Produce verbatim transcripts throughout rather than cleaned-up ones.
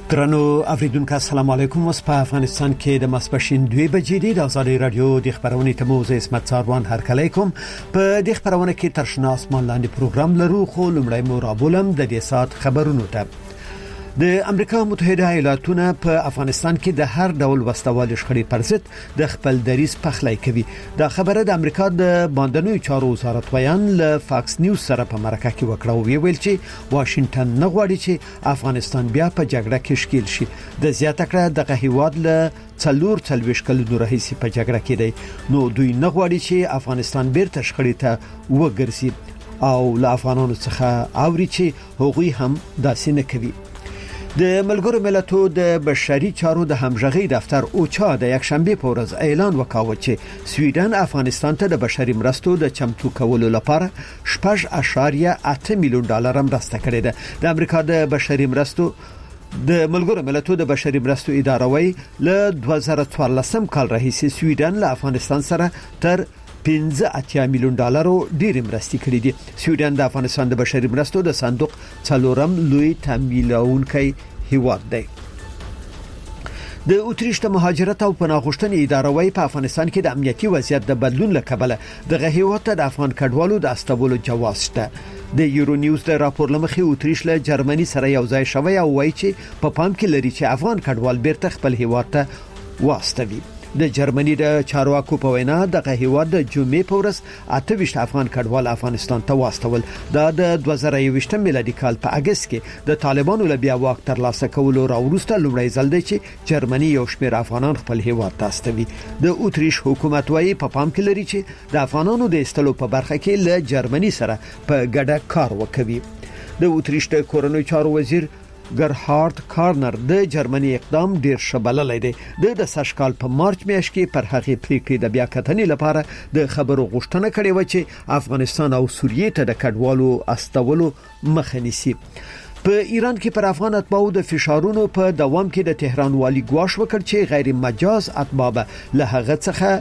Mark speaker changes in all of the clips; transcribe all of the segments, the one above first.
Speaker 1: درنو اوریدونکو السلام علیکم. اوس په افغانستان کې د ماسپښین دوه بجې دي. د آزادۍ رادیو د خبرونې تموز اسمت ساروان هر کله کوم په د خبرونه کې ترشنا اسمان لاندې پروګرام لرو، خو لمړی مو رابولم د دې سات خبرونو ته. د امریکا متحده ایالاتونه په افغانستان کې د هر ډول وسوال شخړې پر ضد د خپل دریځ پخلی کوي. دا خبره د امریکا د باندنوي چارو وزارت ویان له فاکس نیوز سره په مرکه کې وکړه او ویل چې واشنگټن نه غواړي چې افغانستان بیا په جګړه کې ښکیل شي. د زیاته کړه دغه هیواد له څلور څلويش کلونو راهیسې په جګړه کې دی، نو دوی نه غواړي چې افغانستان بیرته شخړې ته وګرځي او له افغانانو څخه اوري چې هغوی هم داسې نه کوي. د ملګرو ملتونو د بشري چارو د همغږي دفتر اوچا د یک شنبه په ورځ اعلان وکاوه چې سویډن افغانستان ته د بشري مرستو د چمتو کولو لپاره شپږ اعشاریه اته میلیون ډالر مرسته کړې ده. د امریکا د بشري مرستو د ملګرو ملتونو د بشري مرستو اداره وی له دوه زره څوارلسم کال راهیسې سویډن له افغانستان سره تر پنځه اتیا میلیون ډالر ډیر مرستې کړې دي. سویډن د افغانستان د بشري مرستو د صندوق څلورم لوی تمویلونکی هیواد دی. د اتریش د مهاجرت او پناه غوښتنې اداره وی په افغانستان کې د امنیتي وضعیت د بدلون لکبله د هیواد ته د افغان کډوالو د استولو جواز شته. د یورو نیوز د راپور لمخې اتریش له جرمني سره یو ځای شوی او وایي چې په پام کې لري چې افغان کډوال بیرته خپل هیواد ته واستوي. د جرمني د چارواکو په وینا دغه هیواد د جمعې په ورځ اته ویشت افغان کډوال افغانستان ته واستول. دا د دوه زره یوویشتم میلادي کال په اگست کې د طالبانو له بیا واک ترلاسه کولو راوروسته لومړی ځل دی چې جرمني یو شمېر افغانان خپل هیواد ته استوي. د اتریش حکومت وايي په پام کې لري چې د افغانانو د استلو په برخه کې له جرمني سره په ګډه کار وکوي. د اتریش د کورنوي چارو وزیر ګرهارد کارنر د جرمني اقدام ډیر شبللې دی. د د سشکال په مارچ میاشت کې پر هغه پریکړې د بیا کتنې لپاره د خبرو غوښتنه کړې و چې افغانستان او سوریې ته د کډوالو استولو مخه نیسي. په ایران کې پر افغان اتباعو د فشارونو په دوام کې د تهران والی ګواښ وکړ چې غیر مجاز اتباع له هغه څخه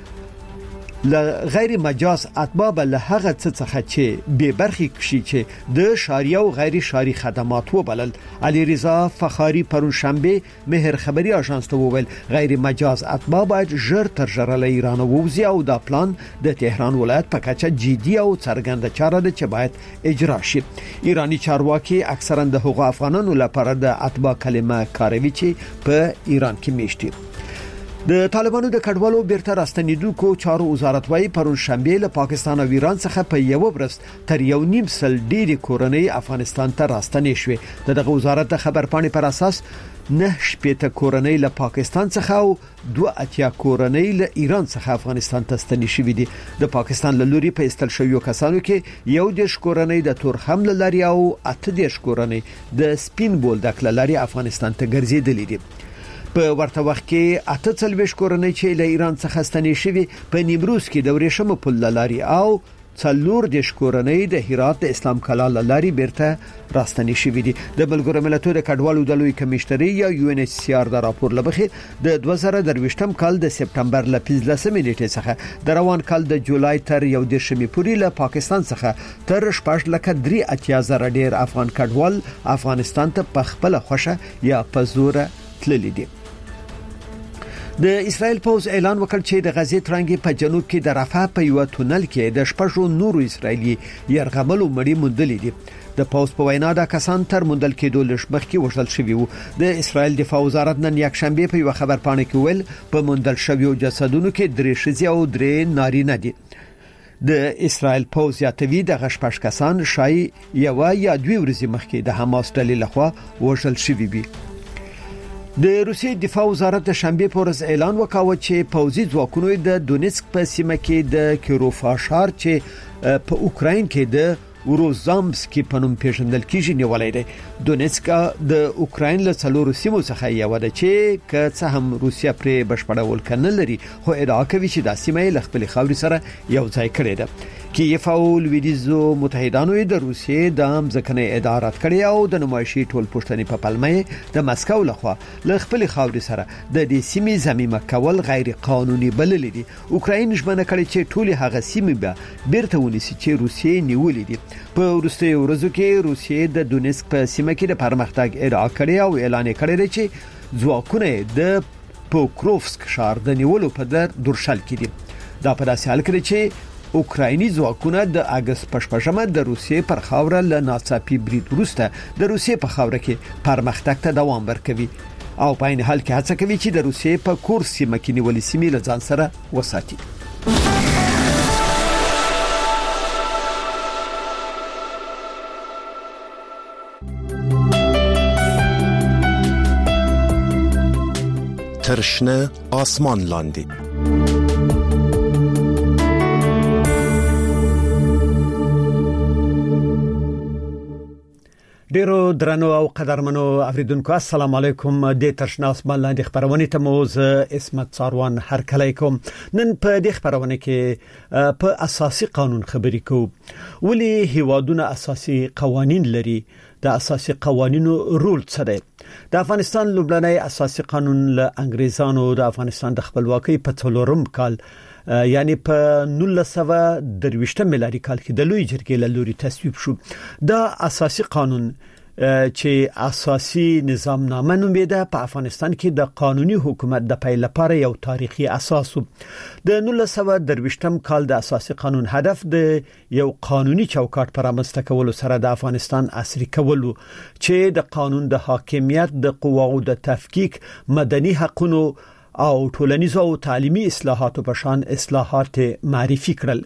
Speaker 1: ل غیر مجاز اتباع له هغه څه څخه چې به برخي کشي چې د شاریه او غیر شاری خدمات وبلل. علي رضا فخاری پرون شنبه مهر خبري آژانس ته وویل غیر مجاز اتباع باید ژر تر ژره له ایران ووځي او دا پلان د تهران ولایت په کچه جدي او څرګنده چاره ده چې باید اجرا شي. ایرانی چارواکي اکثرا د حقوق افغانانو لپاره د اتباع کلمه کاروي چې په ایران کې میشتي. د طالبانو د کډوالو بیرته راستنیدونکو چارو وزارت وايي پرون شنبه له پاکستان او ایران څخه په یو ورځ تر یو نیم سل ډیری کورنۍ افغانستان ته راستنې شوې. دغه وزارت د خبر پاڼې پر اساس نه شپېته کورنۍ له پاکستان څخه او دوه اتیا کورنۍ له ایران څخه افغانستان ته ستنې شوې دي. د پاکستان له لوري په استل شویو کسانو کې یو دیش کورنۍ د تور حمله لري او اته دیش کورنۍ د سپین بولدک لري افغانستان ته ګرځېدلې دي. په ورته وخت کې اته څلويش کورنۍ چې له ایران څخه ستنې شوي په نیمروز کې د ورېشم پل لاري او څلور دیش کورنۍ د هرات د اسلام کلا لاري بیرته راستنې شوي دي. د ملګرو ملتونو د کډوالو د لوی کمشنري یا یو ان ایچ سی آر د راپور لبخې د دوه زره درویشتم کال د سپتمبر ل پنځلسمې نیټې څخه د روان کال د جولای تر یو دیشمې پورې له پاکستان څخه تر شپږ لکه درې اتیا زره ډیر افغان کډوال افغانستان ته په خپل خوښه یا په زور تللي دي. د اسرائیل پوز اعلان وکړ چې د غزې ترانګي په جنوب کې د رفح په یو تونل کې د شپږو نورو اسرائیلي يرغملو مړي موندلې دي. د پوز په وینا دا کسان تر موندل کېدو لږ مخکې وژل شوي وو. د اسرائیل دفاع وزارت نن یک شنبه په یو خبر پاڼه کې ویل په موندل شویو جسدونو کې درې ښځې او درې نارینه دي. د اسرائیل پوز یاتوی د غشپش کسان شای یو یا دوی ورځې مخکې د حماس ډلې لخوا وژل شوي وي. د روسیې دفاع وزارت د شنبه په ورځ اعلان وکاوه چې پوځي ځواکونو د دونیتسک په سیمه کې د کیروفا ښار چې په اوکراین کې د وروزامسکی په نوم پیژندل کیږي نیولای دی. دونیتسک د اوکراین له څلورو سیمو څخه یو ده چې که څه هم روسیا پرې بشپړول کنه لري، خو ادعا کوي چې د سیمه له خپل خاوري سره یو ځای کړی ده. کیف او لویدیزو متحدانو د روسیې د ځمکنۍ ادارات کړی او د نمایشي ټول پښتني په پلمې د مسکو لخوا ل خپل خاوري سره د دې سیمې زميمه کول غیر قانوني بلل دي. اوکرين ژمنه کړې چې ټول هغه سیمې به بیرته ونیسي چې روسیې نیولې دي. په وروستي ورځو کې روسیې د دونیسک په سیمه کې د پرمختګ ادعا کړې او اعلان کړی چې ځواکونه د پوکروفسک ښار د نیولو په در درشل کې دي. دا په داسې حال کې چې اوکرایني ځواکونه د اگست پښپژمه د روسیې پر خاوره له ناڅاپي برید وروسته د روسیې په خاوره کې پرمختګ ته دوام ورکوي او په عین حال کې هڅه کوي چې د روسیې په کور سیمه کې نیولې سیمې له ځان سره وساتي.
Speaker 2: ترشنه آسمان لاندې
Speaker 1: ډیرو درنو او قدرمنو اوریدونکو السلام علیکم. د ترشنه آسمان لاندې خبرونه ته موز اسمت څاروان هر کله کوم. نن په دې خبرونه کې په اساسي قانون خبرې کوو. ولی هیوادونه اساسي قوانين لري؟ د اساسي قوانینو رول څه دی؟ د افغانستان لومړنی اساسي قانون له انګریزانو د افغانستان د خپلواکۍ په څلورم کال یعنی په نولس سوه درویشتم میلادي کال کې د لوی جرګې له لوري تصویب شو. دا اساسي قانون چې اساسي نظام نامه نومیده په افغانستان کې د قانوني حکومت د پیل لپاره یو تاریخي اساس و. د نولس سوه درویشتم کال د اساسي قانون هدف د یو قانوني چوکاټ پر رامنځته کولو سره د افغانستان عصري کول چې د قانون د حاکمیت د قواو د تفکیک مدني حقوقو او ټولنیزو او تعلیمي اصلاحاتو په شان اصلاحات معرفي کړل.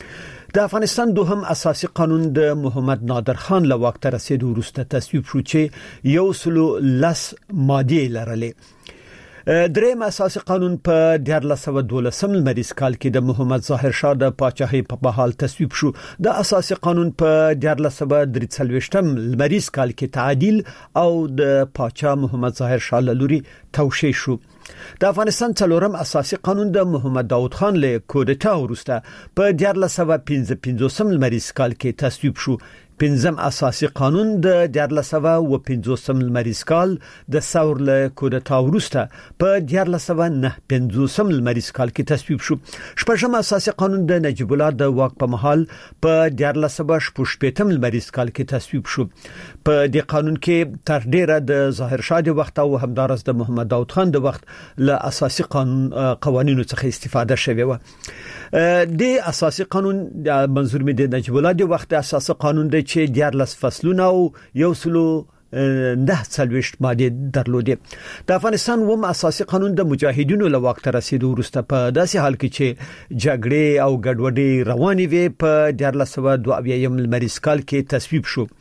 Speaker 1: د افغانستان دوهم اساسي قانون د محمد نادر خان له واک ته رسیدو وروسته تصویب شو چې یو سلو لس ماده لرلې. دریم اساسي قانون په دیارلس سوه دولسم لمریز کال کې د محمد ظاهر شاه د پاچاهۍ په بحال تصویب شو. د اساسي قانون په دیارلس سوه درې څلوېښتم لمریز کال کې تعدیل او د پاچا محمد ظاهر شاه له لوري توشیح شو. د افغانستان څلورم اساسي قانون د محمد داود خان له کودتا وروسته په دیارلس سوه پنځه پنځوسم لمریز کال کې تصویب شو. پنځم اساسي قانون د دیارلس سوه و پنځوسم لمریز کال د ثور له کودتا وروسته په دیارلس سوه نه پنځوسم لمریز کال کې تصویب شو. شپږم اساسي قانون د نجیب الله د واک په مهال په دیارلس سوه شپږ شپېتم لمریز کال کې تصویب شو. په دې قانون کې تر ډیره د ظاهر شاه د وخت او همدارس د محمد داود خان د وخت له اساسي قانون قوانینو څخه استفاده شوه و. د اساسي قانون د منظور می د نجیب الله د وخت اساسي قانون د چې دیارلس فصلونه او یو سلو نه څلوېښت ماده درلودې. د افغانستان وم اساسي قانون د مجاهدینو له واک ته رسیدو وروسته په داسې حال کې چې جګړې او ګډوډي روانې وي په دیارلس سوه دوه اویایم لمریز کال کې تصویب شو.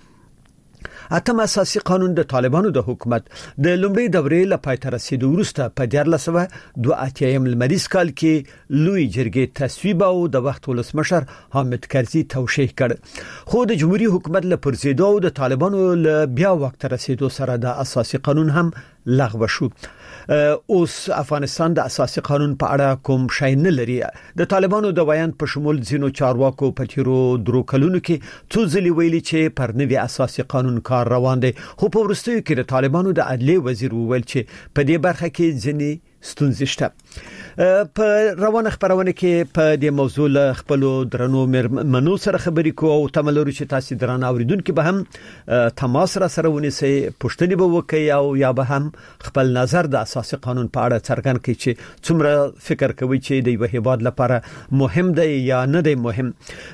Speaker 1: اتم اساسي قانون د طالبانو د حکومت د لومړي دورې له پای ته رسیدو وروسته په دیارلس سوه دوه اتیایم لمریز کال کې لوی جرګې تصویب او د وخت ولسمشر حامد کرزي توشیح کړ. خو د جمهوریت حکومت له پرزیدو او د طالبانو له بیا وخت رسیدو سره د اساسي قانون هم لغوه شو. اوس افغانستان د اساسي قانون په اړه کوم شای نه لري. د طالبانو د بیان په شمول ځینو چارواکو په تیرو درو کلونو کې څو ځلې ویلي چې پر نوي اساسي قانون کار روان دی، خو په وروستیو کې د طالبانو د عدلیې وزیر وویل چې په دې برخه کې ځینې ستونزې شته. په روانه خبرونه کې په دې موضوع له خپل درنو منو سره خبرې کوو او تملوري چې تاسو درانه اوریدونکو به هم تماس را سره ونیسي، پوښتنې به وکړي او یا به هم خپل نظر د اساسي قانون په اړه څرګند کړي چې څومره فکر کوي چې د یو هیواد لپاره مهم دی یا نه دی مهم.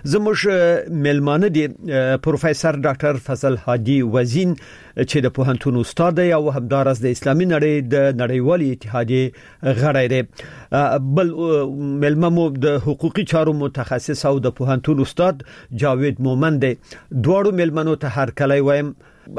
Speaker 1: زموږ ملمانه دي پروفیسور ډاکټر فضل هادي وزین چې د پوهنتون استاد دی او همدارس د اسلامي نړۍ د نړیوالې اتحادیې غړی دی. بل ملممو د حقوقي چارو متخصص او د پوهنتون استاد جاوید مومن دی. دواړو ملمنو ته هر کله وایم.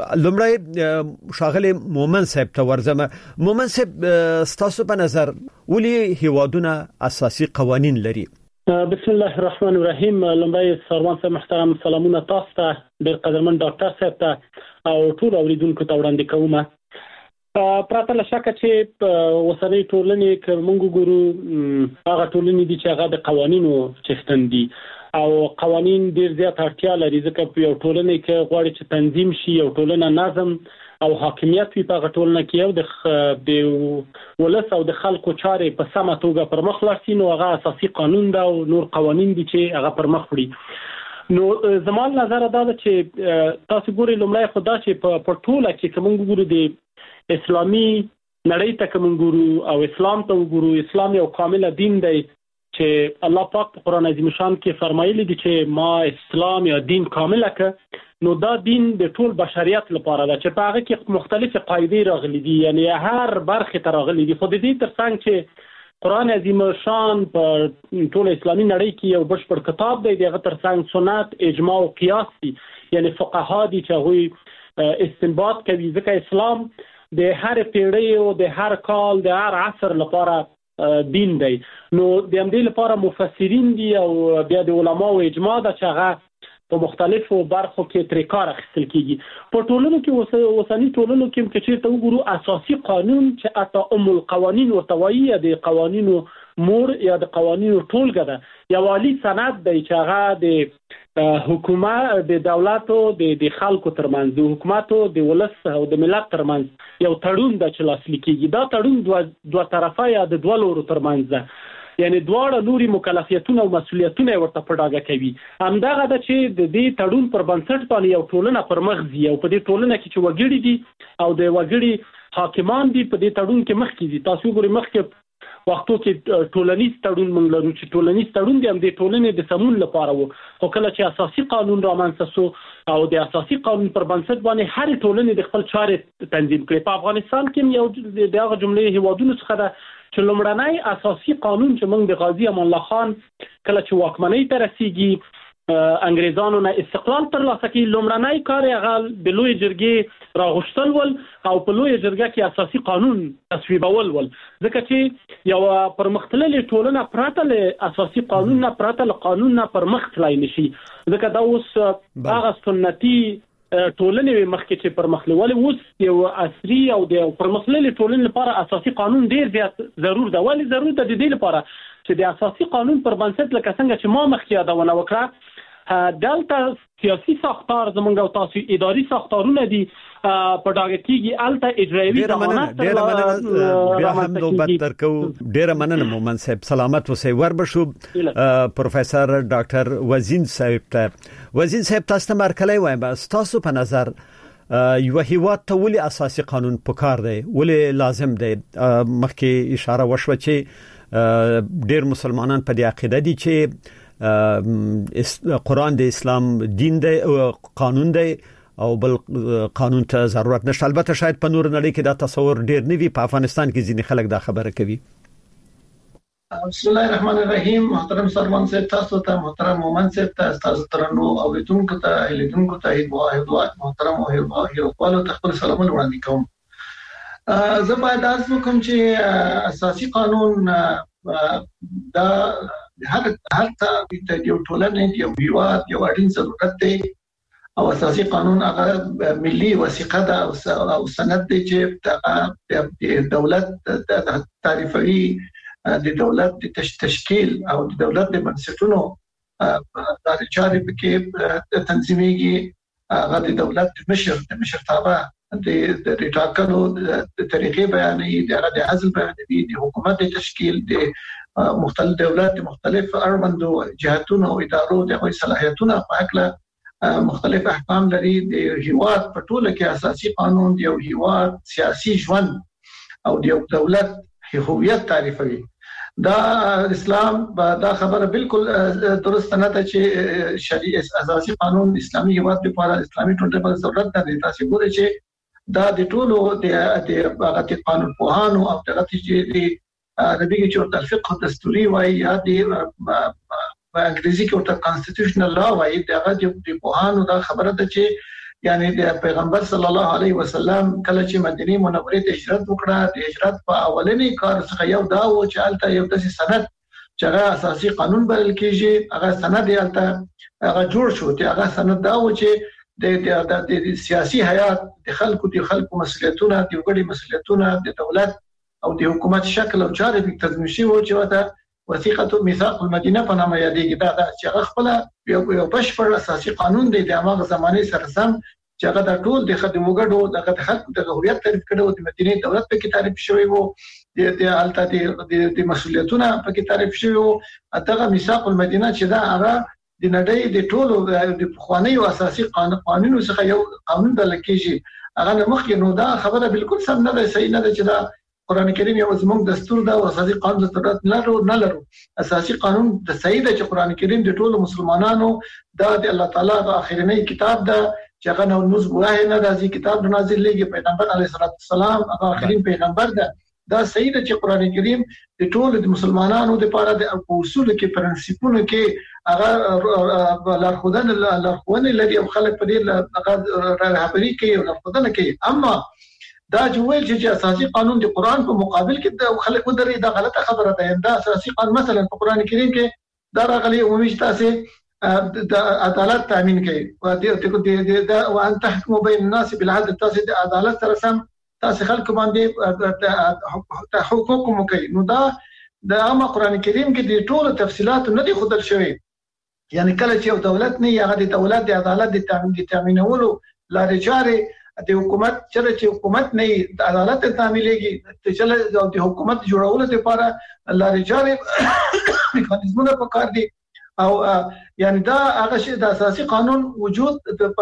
Speaker 1: لومړی شاغلی مومن صاحب ته ورځم. مومن صاحب ستاسو په نظر ولې هیوادونه اساسي قوانین لري؟
Speaker 3: بسم الله الرحمن الرحیم. لومړی سروان صاحب محترم سلامونه تاسو ته، د قدرمن ډاکټر صاحب ته او ټول اوریدونکو ته وړاندې کوم. پراته لشکه چې وسنۍ ټولنې کومو ګورو هغه ټولنې دي چې هغه د قوانینو چښتن دي او قوانین ډیر زیات اړتیا لري ځکه په یو ټولنه کې غواړي چې تنظیم شي او ټولنه نظم او حاکمیت وي په ټولنه کې او د د ولس او د خلکو چارې په سمه توګه پر مخ لاړ نو هغه اساسي قانون دا او نور قوانین دي چې هغه پر مخ وړي. نو زموږ نظر دا ده چې تاسو ګورئ لومړی خدا چې په ټوله کې کوم ګورو د اسلامي نړۍ ته کوم ګورو او اسلام ته وګورو، اسلام یو کامل دین دی چې الله پاک په قرآن عظیم شان کې فرمایلی دی چې ما اسلام یا دین کامل ک نو دا دین د ټول بشریت لپاره ده چې په هغه کې مختلف قاعده راغلي دي، یعنی هر برخه ته راغلي دي. خو د دې ترڅنګ چې قرآن عظیم شان په ټول اسلامي نړۍ کې یو بشپړ کتاب دی، دغه ترڅنګ سنت، اجماع او قیاس دي، یعنی فقها دي چې هغه استنباط کوي ځکه اسلام د هر پیړۍ او د هر کال د هر عصر لپاره دین دی. نو د همدې لپاره مفسرین دي او بیا د علماو اجماع ده چې هغه په مختلفو برخو کې ترې کار اخیستل کیږي. په ټولنو کې اوسنی ټولنو کې چې چیرته وګورو اساسي قانون چې اته ام القوانین ورته وایي د قوانینو مور یا د قوانینو ټولګه ده، یو عالی سند دی چې هغه د حکومت د دولت او د خلکو ترمنځ، د حکومت او د ولس او د ملت ترمنځ یو تړون د چلاسل کیږي. دا تړون دوه دوه طرفه یا د دوه لورو ترمنځ ده، یعنی دواړه لوري مکلفیتونه او مسؤلیتونه ورته په ډاګه کوي. همدغه د چې د دې تړون پر بنسټ باندې یو ټولنه پر مخ ځي او په دې ټولنه کې چې وګړي دي او د وګړي حاکمان دي په دې تړون کې مخ کې دي. تاسو ګورئ مخکې وختو کې ټولنیز تړون موږ لرو چې ټولنیز تړون دی هم د ټولنې د سمون لپاره وو، خو کله چې اساسي قانون رامنځته شو او د اساسي قانون پر بنسټ باندې هر ټولنې د خپل چارې تنظیم کړي. په افغانستان کې یو د هغه جملې هیوادونو څخه ده چې لومړنی اساسي قانون چې موږ د غازی امان الله خان کله چې واکمنۍ ته رسیږي انګریزانو نه استقلال ترلاسه کړي، لومړنی کار هغه د لوی جرګې راغوښتل ول او په لوی جرګه کې اساسي قانون تصویبول ول، ځکه چې یو پرمختللې ټولنه پراته له اساسي قانون نه پراته له قانون نه پرمخ تلای نشي، ځکه دا اوس هغه سنتي ټولنې مخکې چې پرمختللې اوس یو عصري او د پرمختللې ټولنې لپاره اساسي قانون ډیر زیات ضرور ده. ولې ضرور ده؟ د دې لپاره چې د اساسي قانون پر بنسټ لکه څنګه چې ما مخکې یادونه وکړه دلته سیاسي ساختار زمونږ او تاسو اداري ساختارونه دي په ډاګه کېږي، الته اجرایوي ضمانت
Speaker 1: ډېر مننه بیا هم نوبت درکو. ډېر مننه مومن صاحب، سلامت اوسئ. وربشو پروفیسور ډاکټر وزین صاحب ته وزین صاحب تاسو ته مرکلې وایم، تاسو په نظر یو هیواد ته ولې اساسي قانون پکار دی، ولې لازم دی؟ مخکې اشاره وشوه چې ډېر مسلمانان په دې عقیده دي چې قرآن د اسلام دین دی او قانون دی او بل قانون ته ضرورت نشته. البته شاید په نور نړۍ کې دا تصور ډیر نه وي، په افغانستان کې ځینې خلک دا خبره کوي.
Speaker 4: بسم الله الرحمن الرحیم. محترم سرمان صاحب تاسو ته، محترم مومن صاحب ته، تاسو ترنو او لیدونکو ته لیدونکو ته هیواد محترم او هیوادوالو ته خپل سلامونه وړاندې کوم. زه باید تاسو کوم چې اساسي قانون دا هر هر څه د یو ټولنې یو هیواد یو اړین ضرورت دی او اساسي قانون هغه ملي وثیقه ده او سند دی چې د دولت د تعریفوي د دولت د تشکیل او د دولت د بنسټونو د چارې کې تنظیمېږي. هغه د دولت د مشر د مشرتابه د ټاکنو د طریقې بیانې، د هغه د عزل بیانې، د حکومت د تشکیل، د مختلف دولت مختلف اړوندو جهاتونو او ادارو د غوښتنې صلاحیتونو په اړه مختلف احکام لري. د هیواد په ټوله کې اساسي قانون د یو هیواد سیاسي ژوند او د یو دولت هویت تعریفوي. دا اسلام دا خبره بالکل درست نه ده چې شریعه اساسي قانون اسلامي هیواد لپاره اسلامي ټولنه په ضرورت ده. تاسو ګورئ چې دا د ټولو د هغه قانون پوهانو او دغه چې عربي کې چې الفقه الدستوري وايي یا د په انګریزي کې ورته کانسټیټیوشنل لا وايي، دغه د پوهانو دا خبره ده چې یعنی د پیغمبر صلی الله علیه وسلم کله چې مدینه منوره ته هجرت وکړه، د هجرت په اولنی کار څخه یو دا و چې الته یو داسې سند چې هغه اساسي قانون بلل کېږي، هغه سند یې الته هغه جوړ شو. چې هغه سند دا و چې د د سیاسي حیات د خلکو د خلکو مسؤلیتونه د وګړي مسؤلیتونه د دولت او د حکومت شکل او چارې تنظیم شي او چې وته وثیقه میثاق المدینه په نامه یادېږي دا چې هغه خپل یو بشپړ اساسي قانون دی د هغه زمانه سره سم چې هغه د ټول د خدمو ګډو د خلکو د هویت تعریف کړو د مدینه دولت په کې تعریف شوی وو د الته د مسؤلیتونه په کې تعریف شوی وو دغه میثاق المدینه چې دا هغه د نړۍ د ټولو د خواني او اساسي قانونو څخه یو قانون د لکېږي هغه مخکې نو دا خبره بالکل سم نه ده صحیح نه ده چې دا قران کریم یو زموږ دستور دا او اساسي قانون د ضرورت نه لرو نه لرو اساسي قانون د صحیح ده چې قران کریم د ټولو مسلمانانو دا د الله تعالی د اخرنی کتاب ده چې هغه نو نوز ګواه نه راځي کتاب نازل لګي پیغمبر علیه السلام هغه اخرین پیغمبر ده دا صحیح ده چې قران کریم د ټولو د مسلمانانو لپاره د اصول کې پرنسپونو کې هغه لارښودنه لارښوونه لري او خلک په دې هغه رهبري کوي او لارښودنه کوي اما دا جوړل چې اساسي قانون د قران په مقابل کې د خلک ودرې دا غلطه خبره ده دا اساسي قانون مثلا په قران کریم کې دا راغلي عمومي تاسو د عدالت تامین کوي او د د وان تحكموا بين الناس بالعدل تاسو د عدالت سره سم تاسو خلک باندې حقوق کوي نو دا د عام قران کریم کې د ټولو تفصيلات نه دي خدل شوی یعنی کله چې دولت نه هغه د دولت د عدالت د تامین تامینولو لارې چارې د حکومت چې حکومت نه عدالت تعمیلېږي چې د حکومت جوړولو لپاره لارې چارې میکانیزمونه پکار دي او یعنی دا هغه شی د اساسي قانون وجود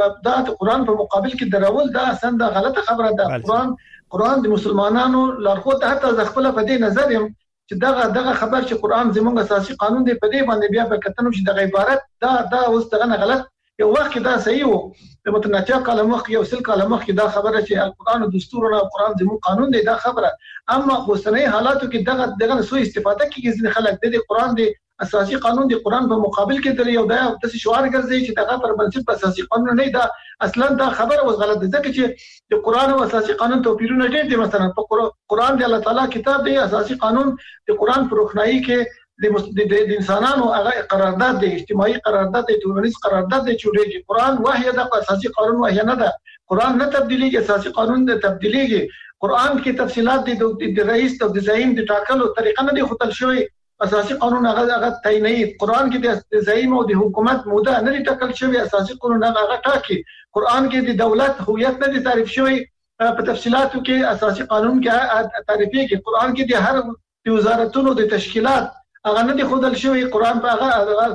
Speaker 4: د قرآن په مقابل کې درول دا اصلا د غلطه خبره ده قرآن قرآن د مسلمانانو لارښود حتی ځخپل په دې نظر يم چې دغه دغه خبر چې قرآن زموږ اساسي قانون دی په دې باندې بیا په کتنو چې د عبارت دا دا اوس دغه غلط یو وخت دا صحیح وو د متناقض کلمه مخ یو سل کلمه مخ دا خبره چې القرآن او دستورونه قرآن زموږ قانون دی دا خبره اما اوسنۍ حالاتو کې دغه دغه سوء استفاده کوي ځینې خلک د قرآن دی اساسي قانون دی قرآن په مقابل کې دري او دا د شعار ګرځي چې دغه پر بنسټ په اساسي قانون نه دا اصلا دا خبره و غلط ده ځکه چې د قرآن او اساسي قانون توپیرونه ډېر دي مثلا په قرآن دی الله تعالی کتاب دی اساسي قانون د قرآن پر روښنايي کې د د انسانانو هغه قرارداد دی اجتماعي قرارداد دی ټولنیز قرارداد دی چې د قرآن وحی د اساسي قانون وحی نه ده قرآن نه تبدیلیږي اساسي قانون د تبدیلیږي قرآن کې تفصيلات دي د رئیس او د زعیم د ټاکلو طریقه نه دي خپل شوی اساسي قانون هغه هغه تعیني قرآن کې د زعیم او د حکومت موده نه ټاکل شوی اساسي قانون هغه ټاکي قرآن کې د دولت هویت نه دي تعریف شوی په تفصيلاتو کې اساسي قانون کې تعریفي کې قرآن کې د هر وزارتونو د تشکیلات هغه نه دي خودل شوی قرآن په هغه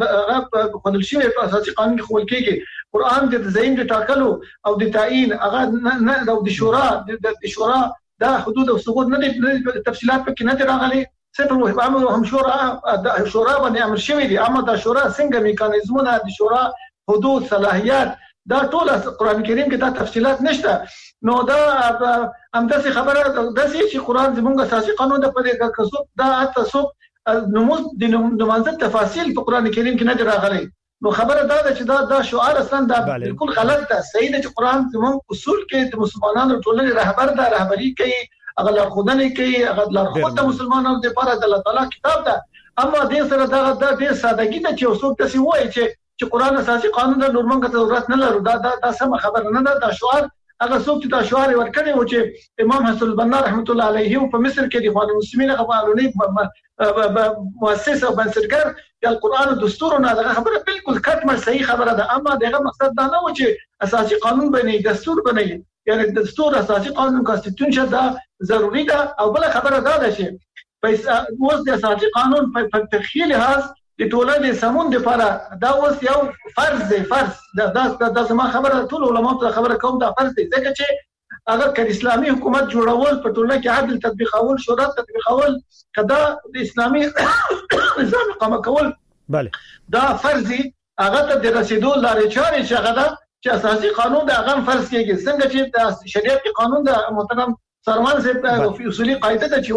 Speaker 4: هغه خودل شوی په اساسي قانون کې خول کېږي قرآن د زعیم د ټاکلو او د تعیین هغه نه او د شورا د شورا دا حدود او ثبوت نه دي تفصيلات په کې نه راغلي صرف امر هم شورا د شورا باندې امر شوی دي اما د شورا څنګه میکانیزمونه د شورا حدود صلاحیت دا ټول قرآن کریم کې دا تفصيلات نشته نو دا همداسې خبره داسې چې قرآن زموږ اساسي قانون د پدې کسب دا تاسو نموز د نمازت تفاصیل په قران کریم کې نه راغلي نو خبره دا ده چې دا دا شعار اصلا دا بالکل غلط ده صحیح ده چې قران زموږ اصول کې د مسلمانانو ټولنې رهبر ده رهبری کوي هغه لارښودنه کوي هغه لارښود د مسلمانانو لپاره د الله تعالی کتاب ده اما دې سره دا د دې سادهګي ده چې اوسو تاسو وایي چې چې قران اساسي قانون د نورمنګ ته ضرورت نه لري دا دا سم خبره نه ده دا شعار هغه څوک چې دا شعار ورکړي و چې امام حسن البنا رحمت الله علیه په مصر کې د اخوان المسلمین غوالونی مؤسس او بنسټګر د قرآن او دستورونه دا خبره بالکل کټمه صحیح خبره ده اما دغه مقصد دا نه و چې اساسي قانون بنئ دستور بنئ یعنی دستور اساسي قانون کانستیټیوشن دا ضروری ده او بل خبره دا ده چې پیسې اوس د اساسي قانون په تخیل لحاظ د ټولنې سمون لپاره دا اوس یو فرض دی فرض دا د زما خبره ټول علماء ته خبره کوم دا فرض دی ځکه چې اگر که اسلامي حکومت جوړول په ټولنه کې عدل تطبیقول شورا تطبیقول کدا د اسلامي نظام اقامه کول
Speaker 1: bale
Speaker 4: دا فرضي هغه ته د رسیدو لارې چارې چې هغه دا چې اساسي قانون د هغه فرض کېږي څنګه چې د شریعت قانون د محترم سرمان سے په اصولي قاعده ته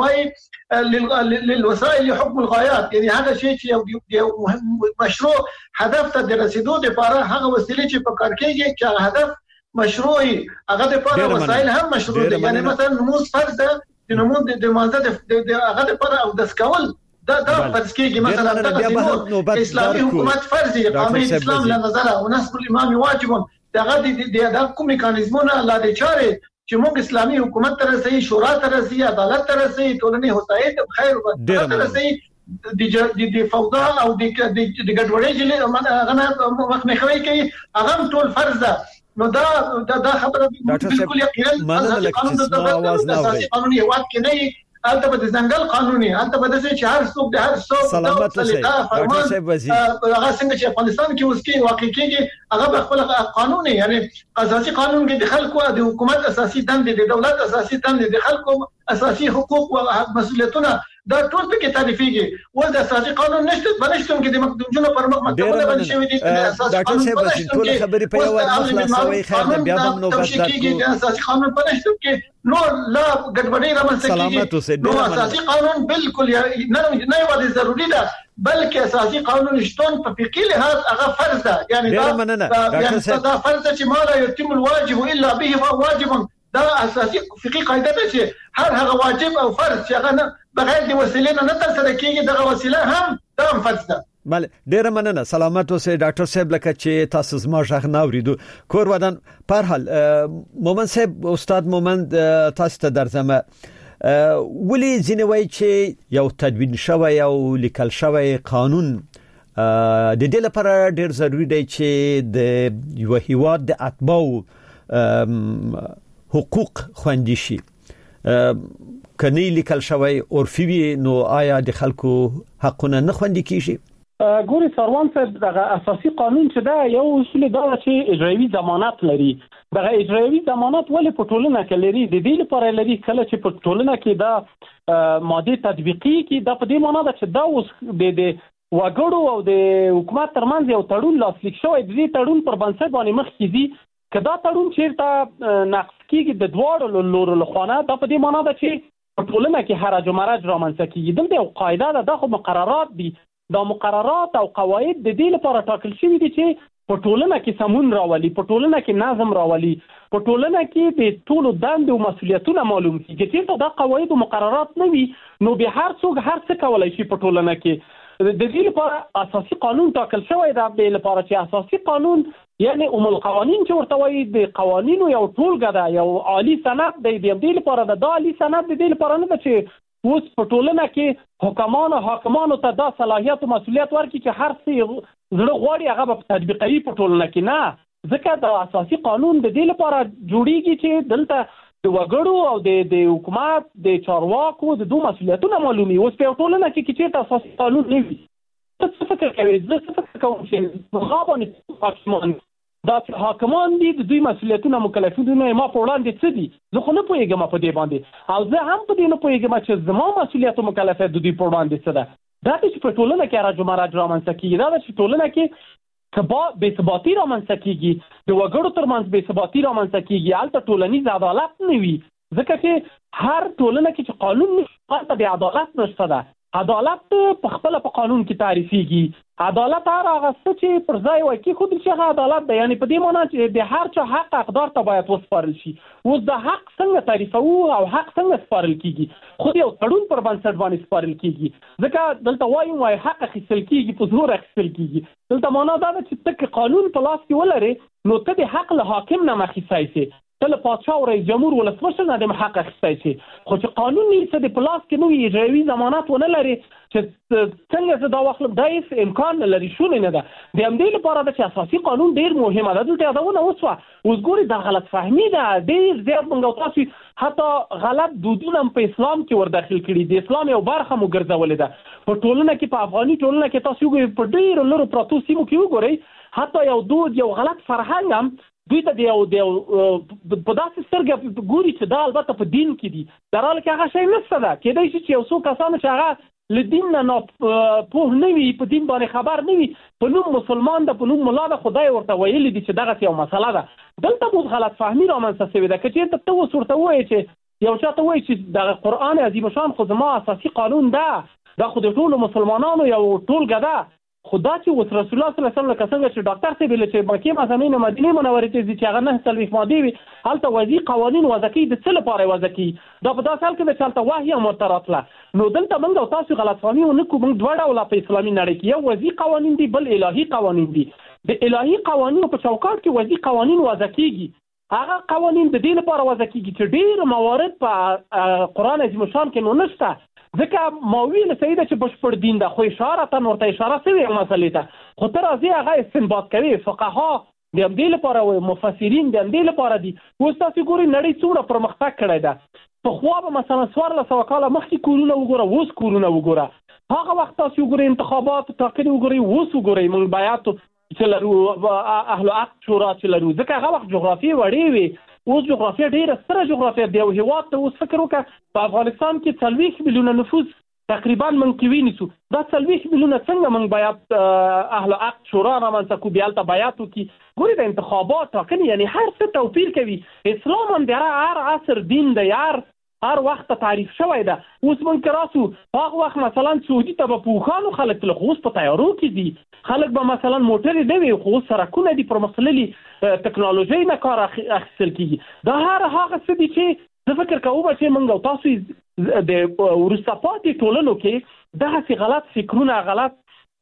Speaker 4: چوي للوسائل حكم الغايات یعنی هغه شی چې یو مشروع هدف ته د رسیدو لپاره هغه وسیله چې په کار کېږي چې هدف مشروعي هغه د لپاره وسایل هم مشروع دي یعنی مثلا نموز فرض ده د نموز د مانزه د هغه لپاره او د سکول دا دا فرض کېږي مثلا د اسلامي حکومت فرض دی قانون اسلام له نظر او نسب الامام واجب دغه د کوم میکانیزمونه لارې چارې چې موږ اسلامي حکومت ته رسي، شورا ته رسي، عدالت ته رسي، ټولنې هوساینې ته خیر ته رسي، د د فوضا او د د ګډوډۍ چې هغه مخنیوي کوي، هغه ټول فرض ده. نو دا دا خبره بالکل یقینا قانون د اساسي قانون هیواد کې نه البته په ځنګل قانوني البته په دې چې هر څوک د هر څوک
Speaker 1: سلامت اوسئ ډاکټر صاحب وزیر
Speaker 4: هغه څنګه چې افغانستان کې اوس کې واقع کېږي هغه خپل قانوني یعنی اساسي قانون کې د خلکو د حکومت اساسي دندې د دولت اساسي دندې د خلکو اساسي حقوق او مسؤلیتونه دا ټول په کې تعریفيږي. و د اساسي قانون نشته بلشتون کې د مقدمونو پر مخ مکتوبونه باندې شوی دي.
Speaker 1: ډاکټر صاحب وزیر ټول خبرې په یو وخت خلاصوي خیر بیا هم نو بس
Speaker 4: د اساسي قانون په نشته کې نو لا ګډوډي رامنځته کیږي. نو اساسي قانون بالکل نه نه یوازې ضروري ده بلکې اساسي قانون شتون په فقهي لحاظ هغه فرض ده. یعنی دا دا فرض چې ما لا يتم الواجب الا به فهو واجب. دا اساسي فقهي قاعده ده چې هر هغه واجب او فرض چې هغه بغیر د وسیلې نه تر سره کیږي دغه وسیله هم دا فرض ده.
Speaker 1: بله ډیره مننه. سلامت اوسئ ډاکټر صاحب. لکه چې تاسو زما ژغ نه اوریدو کور ودان په هر حال مومن صاحب استاد مومن تاسو ته درځم ولی ځینوي چې یو تدوین شوی او لیکل شوی قانون د دې لپاره ډیر ضروری دی چې د یو هیواد د اتباعو حقوق خوندي شي. کني لیکل شوی عرفي وي نو آیا د خلکو حقونه نه خوندي کیږي؟
Speaker 3: ګوري سروان صاحب دغه اساسي قانون چې دا یو اصول دا چې اجرایي ضمانت لري. دغه اجرایي ضمانت ولې په ټولنه کې لري؟ د دې لپاره لري کله چې په ټولنه کې دا ماده تطبیقي کې دا په دې معنی ده چې دا اوس د د وګړو او د حکومت ترمنځ یو تړون لاسلیک شوی. د دې تړون پر بنسټ باندې مخ کیږي کدا تړون چیرته نقض کیږي د دواړو لورو لخوا دا په دې معنی ده چې په ټولنه کې حرج او مرج رامنځته کیږي. دلته یو قاعده ده، د مقررات دي، دا مقررات او قواعد د دې لپاره ټاکل شوي دي چې په ټولنه کې سمون راولي، په ټولنه کې نظم راولي، په ټولنه کې د ټولو دندې او مسؤلیتونه معلوم کیږي. چې دا قواعد او مقررات نه وي نو به هر څوک هر څه کولای شي په ټولنه کې. د دې لپاره اساسي قانون ټاکل شوی دی. د لپاره چې اساسي قانون یعنی ام القوانین چې ورته وایي د قوانینو یو ټولګه ده، یو عالی سند دی. د دې لپاره د عالی سند د دې لپاره نه ده چې اوس په ټولنه کې حکمان او حاکمانو ته دا صلاحیت او مسؤلیت ورکړي چې هر څه زړه غواړي هغه په تطبیقي په ټولنه کې نه. ځکه د اساسي قانون د دې لپاره جوړیږي چې دلته د وګړو او د د حکومت د چارواکو د دوه مسؤلیتونه معلومي. اوس په ټولنه کې چې اساسي قانون نه وي څه فکر کوي؟ زه څه فکر کوم چې غواړم حاکمان دا حاکمان دي د دوی مسؤلیتونه مکلفونه ما په وړاندې څه دي؟ زه خو نه پوهیږم په دې باندې او زه هم په دې نه پوهیږم چې زما مسؤلیت او مکلفیت د دوی په وړاندې څه ده. دا چې په ټولنه کې راج مراج رامنځته کیږي، دا چې ټولنه کې کبا بې ثباتي رامنځته کیږي، د وګړو ترمنځ بې ثباتي رامنځته کیږي، هلته ټولنیز عدالت نه وي. ځکه چې هر ټولنه کې چې قانون نشته هلته بې عدالت نشته ده. عدالت په خپل په قانون کې تعریفيږي. عدالت هر هغه څه چې پر ځای وای کی خود چې هغه عدالت دی. یعنی په دې معنی چې د هر چا حق حقدار ته باید وسپارل شي. اوس د حق څنګه تعریفو او حق څنګه سپارل کیږي؟ خو یو تړون پر بنسټ باندې سپارل کیږي. ځکه دلته وایي وای حق اخیستل کیږي په زور اخیستل کیږي. دلته معنا دا ده چې ته قانون په لاس کې ولري نو ته د حق له حاکم نه مخکې شې، ته له پادشاه او رئیس جمهور ولسمشر نه د حق اخیستای شي. خو چې قانون یې څه د پلاس کې نو اجرایي ضمانت ونه لري چې څنګه زه دا واخلم، دا هیڅ امکان نه لري، شونې نه ده. د همدې لپاره ده چې اساسي قانون ډېر مهمه ده. دلته یادونه وسوه. اوس ګوري دا غلط فهمي ده ډېر زیات موږ تاسو حتی غلط دودونه په اسلام کې ورداخل کړي دي. اسلام یو برخه مو ګرځولې ده په ټولنه کې. په افغاني ټولنه کې تاسو وګورئ په ډېرو لرو پروتو سیمو کې وګورئ حتی یو دود یو غلط فرهنګ هم دوی ته یو د په داسې سترګه ګوري چې دا البته په دین کې دي، در حاله کې هغه شی نشته ده. کېدای شي چې یو څو کسانو چې هغه له دین نه پوه نه وي، په دین باندې خبر نه وي، په نوم مسلمان ده، په نوم ملا ده، خدای ورته ویلي دي چې دغه یو مسله ده. دلته مو غلط فهمي رامنځته شوې ده. که چېرته ته اوس ورته ووایې چې یو چا ته وایي چې دغه قرآن عظیم شان خو زما اساسي قانون ده، دا خو د ټولو مسلمانانو یو ټولګه ده. خدا چې اوس رسول الله صلی الله علیه وسلم لکه څنګه چې ډاکټر صاحب ویل چې مکې معظمې نه مدینې منورې ته ځي چې هغه نه څلوېښت مادې وي، هلته وضعي قوانین وضع کوي. د څه لپاره یې وضع کوي؟ دا په داسې حال کې ده چې هلته وحي هم ورته راتله. نو دلته موږ او تاسو غلط فهمي ونه کړو. موږ دوه ډوله په اسلامي نړۍ کې یو وضعي قوانین دي، بل الهي قوانین دي. د الهي قوانینو په چوکاټ کې وضعي قوانین وضع کیږي هغه قوانین د دې لپاره وضع کیږي چې ډېر موارد په قرآن عظیم الشان کې نو نشته ځکه ماویل سیده چې بشپړ دین ده خو اشاره ته ورته اشاره شوی مسلې ته خو تر ازي هغه استنباط کوي فقها د همدې لپاره وي مفسرین د همدې لپاره دي اوس تاسو ګورئ نړۍ څومره پرمختګ کړی ده په خو به مثلا څوارلس سوه کاله مخکې کورونه وګوره اوس کورونه وګوره هغه وخت تاسو وګورئ انتخابات ټاکنې وګورئ اوس وګورئ موږ بیات چې لرو اهل عقد شورا چې لرو ځکه هغه وخت جغرافیه وړې وي اوس جغرافیه ډېره ستره جغرافیه دی او هېواد ته اوس فکر وکړه په افغانستان کې څلوېښت میلیونه نفوس تقریبا من کې وینیسو دا څلوېښت میلیونه څنګه موږ باید اهل عقد شورا رامنځته کړو بیا هلته بیات وکړي ګورئ د انتخابات ټاکنې یعنی هر څه توپیر کوي اسلام هم د هر عصر دین دی هر هر وخت تعریف شوی ده اوس موږ که راسو هغه وخت مثلا سعودي ته به په اوښانو خلک تلل خو اوس په تیارو کې دي خلک به مثلا موټرې نه وي خو اوس سړکونه دي پرمختللي ټکنالوژۍ نه کار اخیستل کېږي دا هر هغه څه دي چې زه فکر کوم چې موږ او تاسو د وروسته پاتې ټولنو کې دغسې غلط فکرونه غلط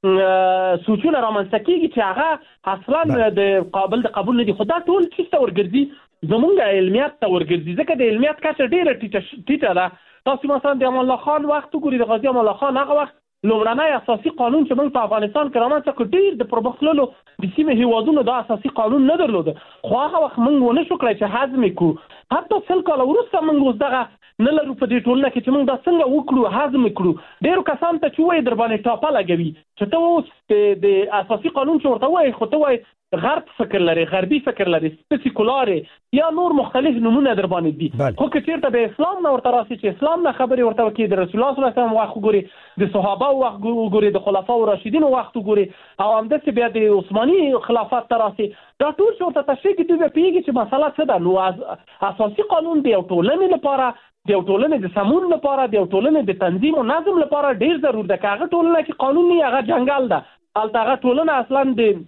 Speaker 3: سوچونه رامنځته کېږي چې هغه اصلا د قابل د قبول نه دي خو دا ټول چیز ته ورګرځي زمونږ علمیت ته ورګرځي ځکه د علمیت کچه ډېره ټیټه ده تاسو مثلا د امان الله خان وخت وګورئ د غازي امان الله خان هغه وخت لومړنی اساسي قانون چې موږ په افغانستان کې رامنځته کړ ډېر د پرمختللو د سیمې هېوادونو دا اساسي قانون نه درلوده خو هغه وخت موږ ونه شو کړی چې هضم یې کړو حتی سل کاله وروسته موږ اوس دغه نه لرو په دې ټولنه کې چې موږ دا څنګه وکړو هضم یې کړو ډېرو کسانو ته چې وایي در باندې ټاپه لګوي چې ته اوس د اساسي قانون چې ورته وایي خو ته وایي غرب فکر لري غربي فکر لري سیکولار یا نور مختلف نمونه در باندې دي خو که چیرته به اسلام نه ورته راسي چې اسلام نه خبرې ورته وکړي د رسول الله صلی الله علیه وسلم وخت وګوري د صحابه وخت وګوري د خلفاو راشدین وخت وګوري او همداسې بیا د عثماني خلافت ته راسي دا ټول چې ورته تشریح کړي دوی به پوهېږي چې مسله څه ده نو اساسي قانون د یو ټولنې لپاره د یو ټولنې د سمون لپاره د یو ټولنې د تنظیم او نظم لپاره ډېر ضرور ده که هغه ټولنه کې قانون نه هغه جنګل ده هلته هغه ټولنه اصلا د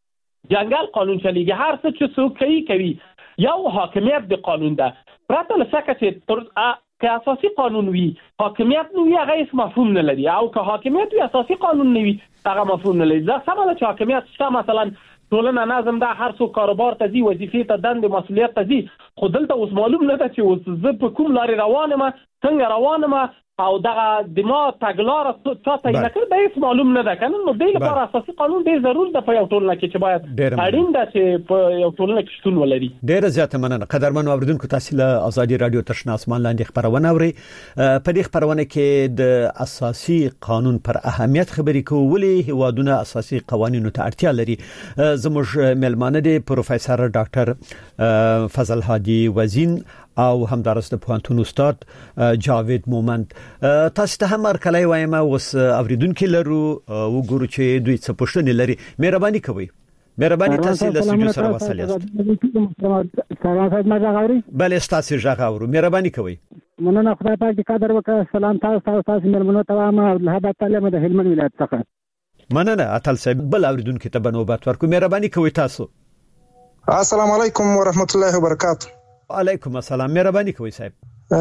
Speaker 3: جنگل قانون چلیږي هر څه چې څوک کوي کوي یو حاکمیت د قانون ده پرته له شکه چې که اساسي قانون وي حاکمیت نه وي هغه هیڅ مفهوم نه لري او که حاکمیت وي اساسي قانون نه وي هغه مفهوم نه لري دا سمه ده چې حاکمیت شته مثلا ټولنه نظم ده هر څوک کاروبار ته ځي وظیفې ته دندې مسؤلیت ته ځي خو دلته اوس معلوم نه ده چې اوس زه په کوم لارې روان یم څنګه روان یم او دغه د ما تګلاره چا تعیین کړې دا هیڅ معلوم نه ده که نه نو دې لپاره اساسي قانون ډېر ضرور ده په یو ټولنه کې چې باید اړین ده چې په یو ټولنه کې شتون ولري.
Speaker 1: ډېره زیاته مننه قدرمنو اوریدونکو تاسو له ازادي رادیو تر شنه اسمان لاندې خبرونه اورئ په دې خبرونه کې د اساسي قانون پر اهمیت خبرې کوو ولې هیوادونه اساسي قوانینو ته اړتیا لري. زموږ ملمانه دي پروفیسور ډاکټر فضل هادي وزین او همدارس د پوهنتون استاد جاوید مومند. تاسو ته هم ارکلای وایم اوس اوریدونکو لرو وګورو چې دوی څه پوښتنې لري. مهرباني کوئ مهرباني تاسو له سټوډیو سره وصل یاست.
Speaker 5: سلام خدمت غاوري
Speaker 1: بل تاسو ژغ اورو مهرباني کوئ.
Speaker 5: مننه خدای پاک دې قدر وکړه. سلام تاسو تاسو ملمنو ته ما له تعالی د هلمند ولایت څخه
Speaker 1: مننه اتل صاحب بل اوریدونکو ته بنوبات ورکو مهرباني کوئ تاسو.
Speaker 6: السلام علیکم ورحمت الله وبرکاته.
Speaker 1: علیکم السلام مهرباني کوئ صاحب.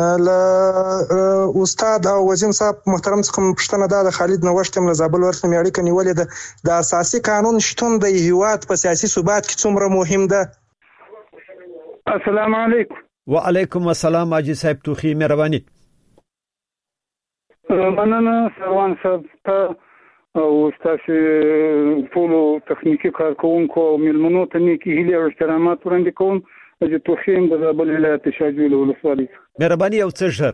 Speaker 6: ل استاد او وزین صاحب محترم څخه پښتنه د خالد نوښت هم زابل ورته اړیکه نیولې ده د اساسي قانون شتون د هیواد په سیاسي ثبات کې څومره مهم ده.
Speaker 5: السلام علیکم.
Speaker 1: وعلیکم السلام اجي صاحب توخي مهرباني.
Speaker 5: مننه سروان صاحب ته او تاسو ټول تخنیکی کارکونکو ملمنو ته نیکی هلي او احترامات وړاندې کوم. چې توخیم د زابل ولایت شاجویل ولسوالۍ.
Speaker 1: مهرباني او څه ژر.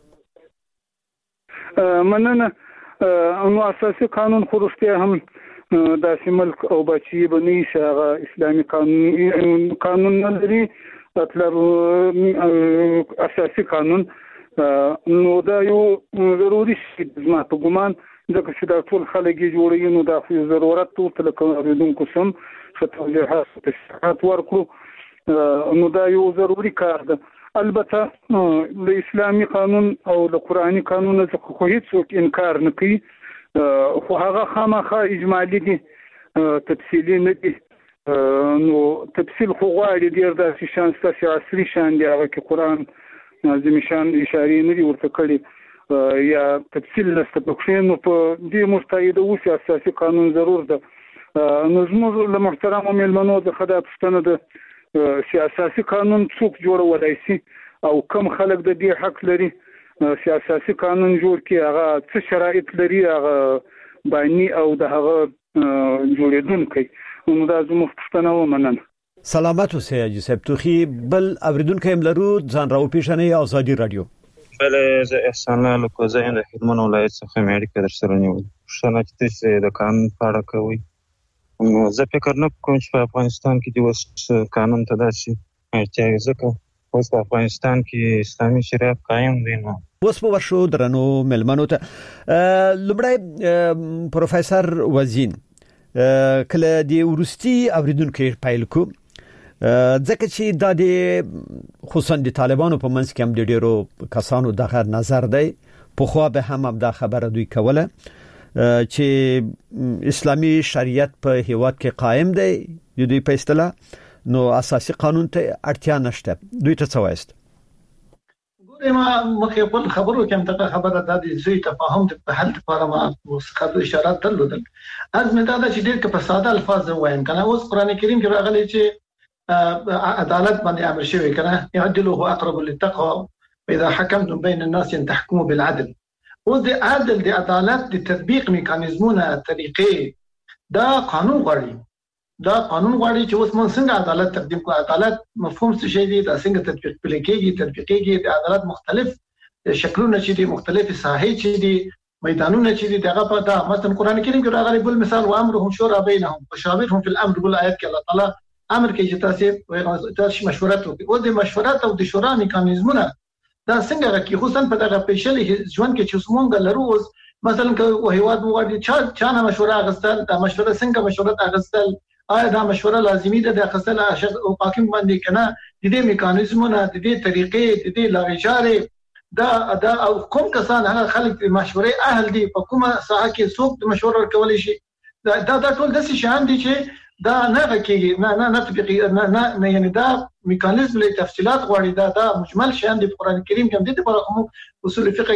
Speaker 5: مننه نو اساسي قانون خو رښتیا هم داسې ملک او بچي بني شغه اسلامي قانون قانون نه لري مطلب اساسي قانون نو دا یو ضروري شی د ما په ګمان ځکه چې دا ټول خلک جوړوي نو دا خو ضرورت ټول لکه اوریدونکو سم فتوجهات تشریحات ورکړو نو دا یو ضروري کار ده. البته د اسلامي قانون او د قرآني قانون څخه خو هیڅوک انکار نه کوي خو هغه خامخا اجمالي دي تفصیلي نه دي نو تفصیل خو غواړي ډېر داسې شان ستاسې عصري شان دی هغه کې قرآن نازم شان اشارې نه دي ورته کړي یا تفصیل نشته پکې نو په دې مستعده اوس اساسي قانون ضرور ده نو زموږ له محترم مېلمنو څخه د پښتنه د سیاسي قانون څوک جوړولای شي او کوم خلک د دې حق لري سیاسي قانون جوړ کړي، هغه څه شرایط لري، هغه باندې او د هغه جوړیدونکي. نو دا زموږ پښتنه ومننه.
Speaker 1: سلامت اوسئ حاجي صاحب. توخي بل اوریدونکو هم لرو، ځان راو پیژنئ. ازادي رادیو.
Speaker 7: بل زه احسان الله کوزه د هلمند ولایت څخه امریکا در سره نیول. شنه چې د قانون په اړه کوي، نو زه فکر نه کوم چې په افغانستان کې د وس قانون ته داسي چې ځکه اوس په افغانستان کې اسلامي شریعت قائم دی. نو
Speaker 1: اوس په ورشو درنو ملمنو ته لمړی پروفیسور وزین کله د ورستي اوریدونکو پایل کو ځکه چې د خصوصا د طالبانو په منځ کې هم د ډیرو کسانو دغه نظر دی، په خو به هم د خبره دوی کوله چې اسلامي شریعت په هیواد کې قائم دی، د دوی په اصطلاح نو اساسي قانون ته اړتیا نشته. دوی ته څه وایست؟
Speaker 4: ګوره ما مخکې په خبرو کې هم ته خبره ده د زوی تفاهم په حل لپاره ما وسخه اشارات درلودل. از مې دا چې ډېر په ساده الفاظ وایم کنه. اوس قران کریم کې راغلي چې عدالت باندې امر شوی کنه، يعدلوا هو اقرب للتقوى واذا حكمتم بين الناس ان تحكموا بالعدل. او د عدل د عدالت د تطبیق میکانیزمونه طریقې دا قانون غواړي، دا قانون غواړي چې اوس موږ څنګه عدالت تقدیم کوو. عدالت مفهوم څه شی دی، دا څنګه تطبیق کېږي. تطبیق کېږي د عدالت مختلف شکلونه چې دي، مختلف ساحې چې دي، میدانونه چې دي، دغه په دا مثلا قران کریم کې راغلي بل مثال وامرهم شورى بينهم وشاورهم في الامر. بل آیات کې الله تعالی امر کې چې تاسو تاسو مشورت وکړئ. او د مشورت او د شورا میکانیزمونه دا څنګه راکې خصوصا په دغه پیشلې ژوند کې چې څومره لروز مثلا که هیواد وغواړي چا چا نه مشوره اغستل، دا مشوره څنګه مشورت اغستل، آیا دا مشوره لازمي ده د اغستل او حاکم باندې کنه. د دې میکانیزمونه، د دې طریقې، د دې لارې چارې دا دا او کوم کسان هغه خلک مشورې اهل دي، په کومه ساحه کې څوک مشوره ورکول شي. دا دا ټول د څه شان دي چې دا نه کېږي، نه نه نه تطبیقي نه نه یعنی دا میکانیزم له تفصيلات غواړي. دا دا مجمل شان دی قرآن کریم کې هم دي په اصول فقه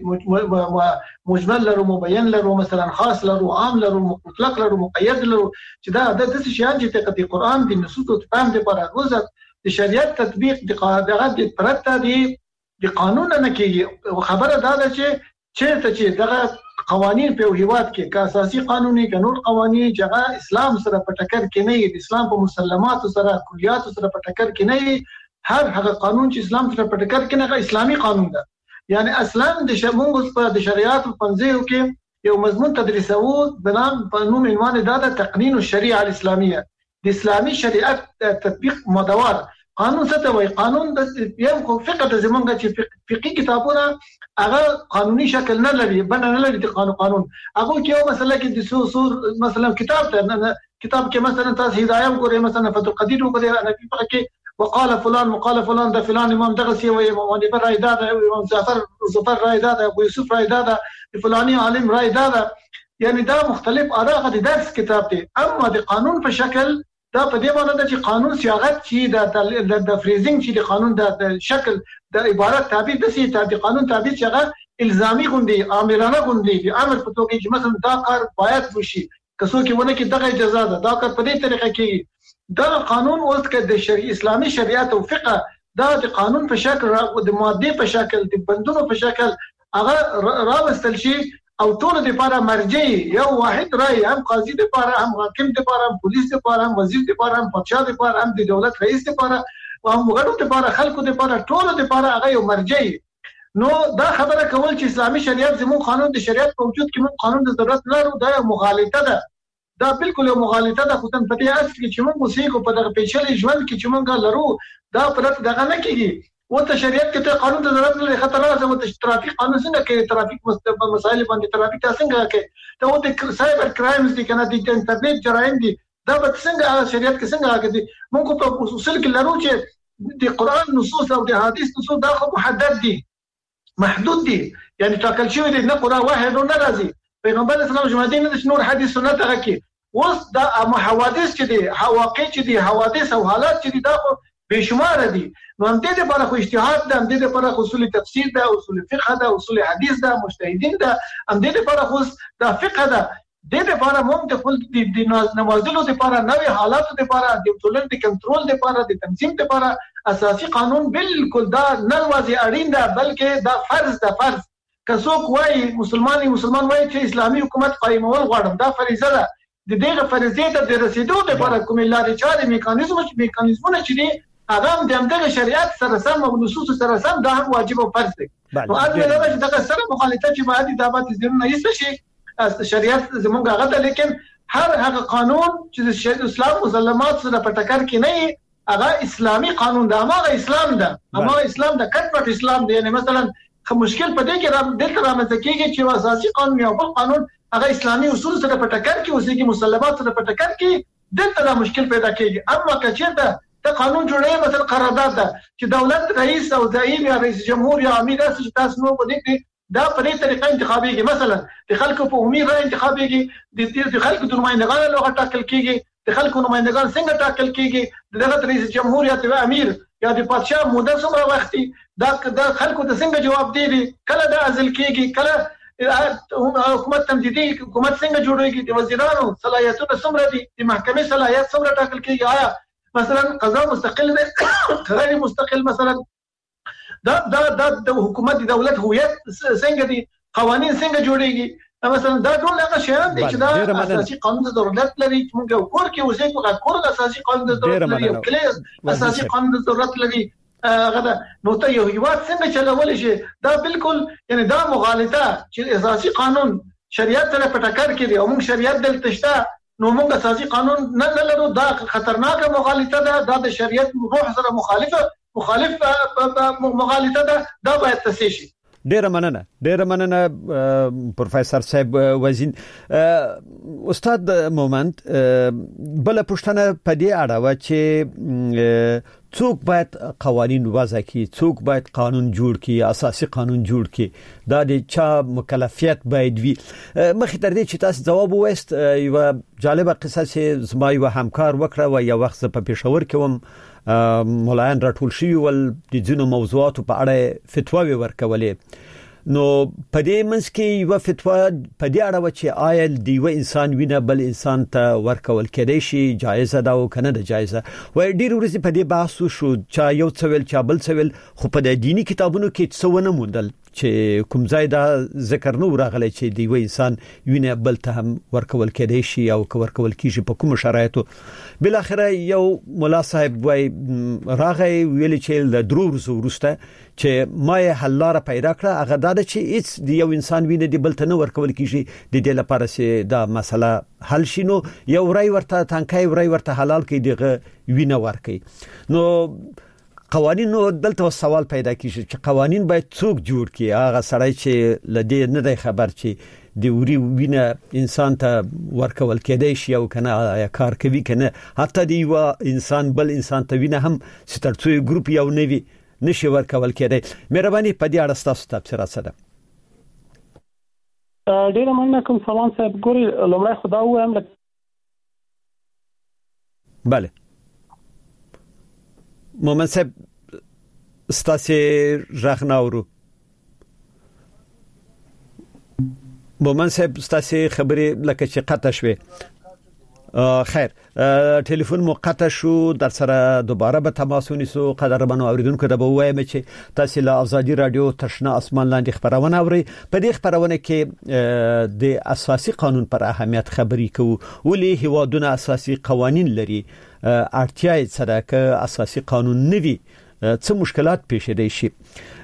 Speaker 4: کې مجمل لرو، مبین لرو، مثلا خاص لرو، عام لرو، مطلق لرو، مقید لرو، چې دا د څه شان چې د قرآن د نصوص او فهم د پر غوځ د شریعت تطبیق د قاعدات د پرته دي د قانون نه کېږي. خبره دا ده چې چې چې دغه قوانین په هیواد کې کا اساسي قانوني قانون قوانين چې اسلام سره په ټکر کې نه دي، اسلام په مسلمات سره کلیات سره په ټکر کې نه دي. هر هغه قانون چې اسلام سره په ټکر کې نه اسلامي قانون ده. یعنی اسلام د شموږ په د شریعت په پنځه کې یو مضمون تدریسو بنام په نوم عنوان دا د تقنین الشریعه الاسلاميه، د اسلامي شریعت تطبیق مدوار. قانون څه ته وایي؟ قانون د یو فقه د زمونږ چې فقهي کتابونه هغه قانوني شکل نه لري، بنه نه لري. د قانون قانون هغه کې یو مسله کې د سور مثلا کتاب ته کتاب کې مثلا تاسو هدايه وګورئ، مثلا فتح القدير وګورئ، انا په کې وقال فلان وقال فلان د فلان امام دغه سی وي، امام ابن رای دا امام جعفر زفر رای دا ابو يوسف رای دا فلاني عالم رای دا. یعنی دا مختلف اراء د درس کتاب دی. اما د قانون په شکل دا په دې معنی ده چې قانون صياغت چې د د فریزینګ چې د قانون د شکل د عبارت تعبیر د سي د قانون تعبیر چې هغه الزامي غوندي، عاملانه غوندي، د امر په توګه چې مثلا دا کار باید وشي، کسو کې ونه کې دغه اجازه ده، دا کار په دې طریقه کې دا قانون اوس کې د شریعت اسلامي شریعت او فقه دا د قانون په شکل او د ماده په شکل د بندونو په شکل هغه راوستل شي او ټول د لپاره مرجعي یو واحد رائے، هم قاضي د لپاره، هم حاکم د لپاره، هم پولیس د لپاره، هم وزیر د لپاره، هم پادشاه د لپاره، هم د دولت رئیس د لپاره، او هم غړو د لپاره، خلکو د لپاره، ټول د لپاره هغه یو مرجعي. نو دا خبره کول چې اسلامي شریعت زموږ قانون د شریعت په وجود کې موږ قانون د ضرورت نه لرو، دا مغالطه ده. دا بالکل یو مغالطه ده. خو تن په دې اصل کې چې موږ اوسېږو په دغه پیچلي ژوند کې چې موږ لرو، دا پرته دغه نه کېږي. وته شریعت کې ته قانون د ضرورت نه خطر راځي. وته ترافیک قانون څنګه کې ترافیک مستقبل مسائل باندې ترافیک څنګه کې ته وته سایبر کرایمز دي کنه، د انټرنیټ جرایم دي، دا به څنګه شریعت کې څنګه راځي؟ موږ په اصول کې لرو چې د قران نصوص او د حدیث نصوص دا خو محدد دي، محدود دي، یعنی ټاکل شوی دي. نه قران واحد نه راځي. پیغمبر اسلام جمعه دین د نور حدیث سنت هغه کې اوس دا حوادث چې دي، واقع چې دي، حوادث او حالات چې دي، دا خو بشمار دي. نو هم دې لپاره خو اجتهاد ده، هم دې لپاره اصول تفسیر ده، اصول فقه ده، اصول حدیث ده، مجتهدین ده، هم دې لپاره خو دا فقه ده. د دې لپاره موږ د خپل د نوازلو لپاره نوې حالات لپاره د ټولنې د کنټرول لپاره د تنظیم لپاره اساسي قانون بالکل دا نه وځي اړین ده بلکې دا فرض ده فرض که څوک وایي مسلمانۍ مسلمان وایي چې اسلامي حکومت قائمول غواړم دا فریضه ده د دې فریضې ته د رسیدو لپاره کومې لارې چارې میکانیزم میکانیزمونه چې دي هغه هم د همدغه شریعت سره سم او نصوص سره سم دا هم واجب او فرض دي نو اته دا چې دغه سره مخالفت چې باید د دعوت زمونه یې شي شریعت زمونږ هغه ده لیکن هر هغه قانون چې د اسلام مسلمات سره په ټکر کې نه هغه اسلامي قانون ده هغه اسلام ده هغه اسلام ده کټ اسلام دی یعنی مثلا خو مشکل پدې کې را دلته رامنځته کېږي چې اساسي قانون یو بل قانون هغه اسلامي اصول سره په ټکر کې اوسېږي مسلمات سره په ټکر کې دلته دا مشکل پیدا کېږي اما کچېرته د قانون جوړې مثلا قرارداد ده چې دولت رئیس او زعیم یا رئیس جمهور یا امیر اساس تاسو نو په دې کې دا په دې طریقه انتخابيږي مثلا د خلکو په عمومي رائے انتخابيږي د خلکو د نمائندګانو لغه ټاکل کېږي د خلکو نمائندګان څنګه ټاکل کېږي د رئیس جمهور یا د امیر یا د پادشاه موده څومره وختي دا د خلکو د څنګه جواب دی کله دا ازل کېږي کله حکومت تمدیدي حکومت څنګه جوړیږي د وزیرانو صلاحیتونه څومره دي د محکمې صلاحیت څومره ټاکل کېږي آیا مثلا قضا مستقل دی غیر مستقل مثلا دا دا د حکومت د دولت هویت څنګه دي قوانين څنګه جوړیږي مثلا دا ټول هغه شیان دي چې دا اساسي قانون د ضرورت لري چې موږ کور کې اوسې کو کور د اساسي قانون د ضرورت لري او کله اساسي قانون د ضرورت لري هغه نو ته یو هیواد څنګه چلول شي دا بالکل یعنی دا مغالطه چې اساسي قانون شریعت سره په ټکر کې دی او موږ شریعت دلته شته نو موږ اساسي قانون نه لرو دا خطرناکه مغالطه ده دا د شریعت روح سره مخالفه مخالف مغالطه ده دا باید تصحیح شي
Speaker 1: ډیره مننه ډیره مننه پروفیسور صاحب وزین استاد مومند بل پښتنه په دې اړه و چې څوک باید قوانين وضع کړي څوک باید قانون جوړ کړي اساسي قانون جوړ کړي دا د چا مکلفیت باید وي مخې تر دې چې تاسو جواب وست یو جالبه قصه چې زما یو همکار وکړه و یو وخت په پېښور کې وم مولایان راټول شي ول د ځینو موضوعاتو په اړه فتواوی ورکولې نو په دې منځ کې یو فتوا په دې اړه و چې آیا د یو انسان وینه بل انسان ته ورکول کېدای شي جایزه ده او کنه ده جایزه و ډیر ورځې په دې بحث شو چې یو څویل چې بل څویل خو په د دینی کتابونو کې څه ونه موندل چې کوم ځای دا ذکر نه راغلی چې د یو انسان وینه بل ته هم ورکول کېدای شي او ورکول کیږي په کوم شرایطو بل اخره یو مولا صاحب وای راغی ویل چې د دروز ورسته چې ما یې حل لاره پیدا کړه هغه دا چې هیڅ د یو انسان وینه دی بل ته نه ورکول کیږي د دې لپاره چې دا مسله حل شي نو یو رای ورته تانکای رای ورته حلال کړي دغه وینه ورکړي نو قوانين نو دلته سوال پیدا کیږي چې قوانين باید څوک جوړ کړي هغه سړی چې لدې نه دی خبر چې د وری وینه انسان ته ورکول کېدای شي او کنه یا کار کوي کنه حتی دی و انسان بل انسان ته وینه هم سترڅوي ګروپ یو نوي نشي ورکول کېدای مهرباني په دې اړه تاسو تفسیر سره
Speaker 3: ډیره مننه کوم سلام صاحب ګوري لومړی خدا وایم
Speaker 1: bale مومن صاحب ستاسو راغناورو مومن صاحب ستاسو خبرې لکه چې قطع شوه خیر ټلیفون مو قطع شو در سره دوباره به تماس ونیسو قدرمنو اوریدونکو ته به وایم چې تاسو له ازادي رادیو تشنا اسمان لاندې خبرونه اوري په دې خبرونه کې د اساسي قانون پر اهمیت خبرې کوو ولې هیوادونه اساسي قوانين لري اړتیا سره که اساسي قانون نوي څه مشکلات پیښ دی شي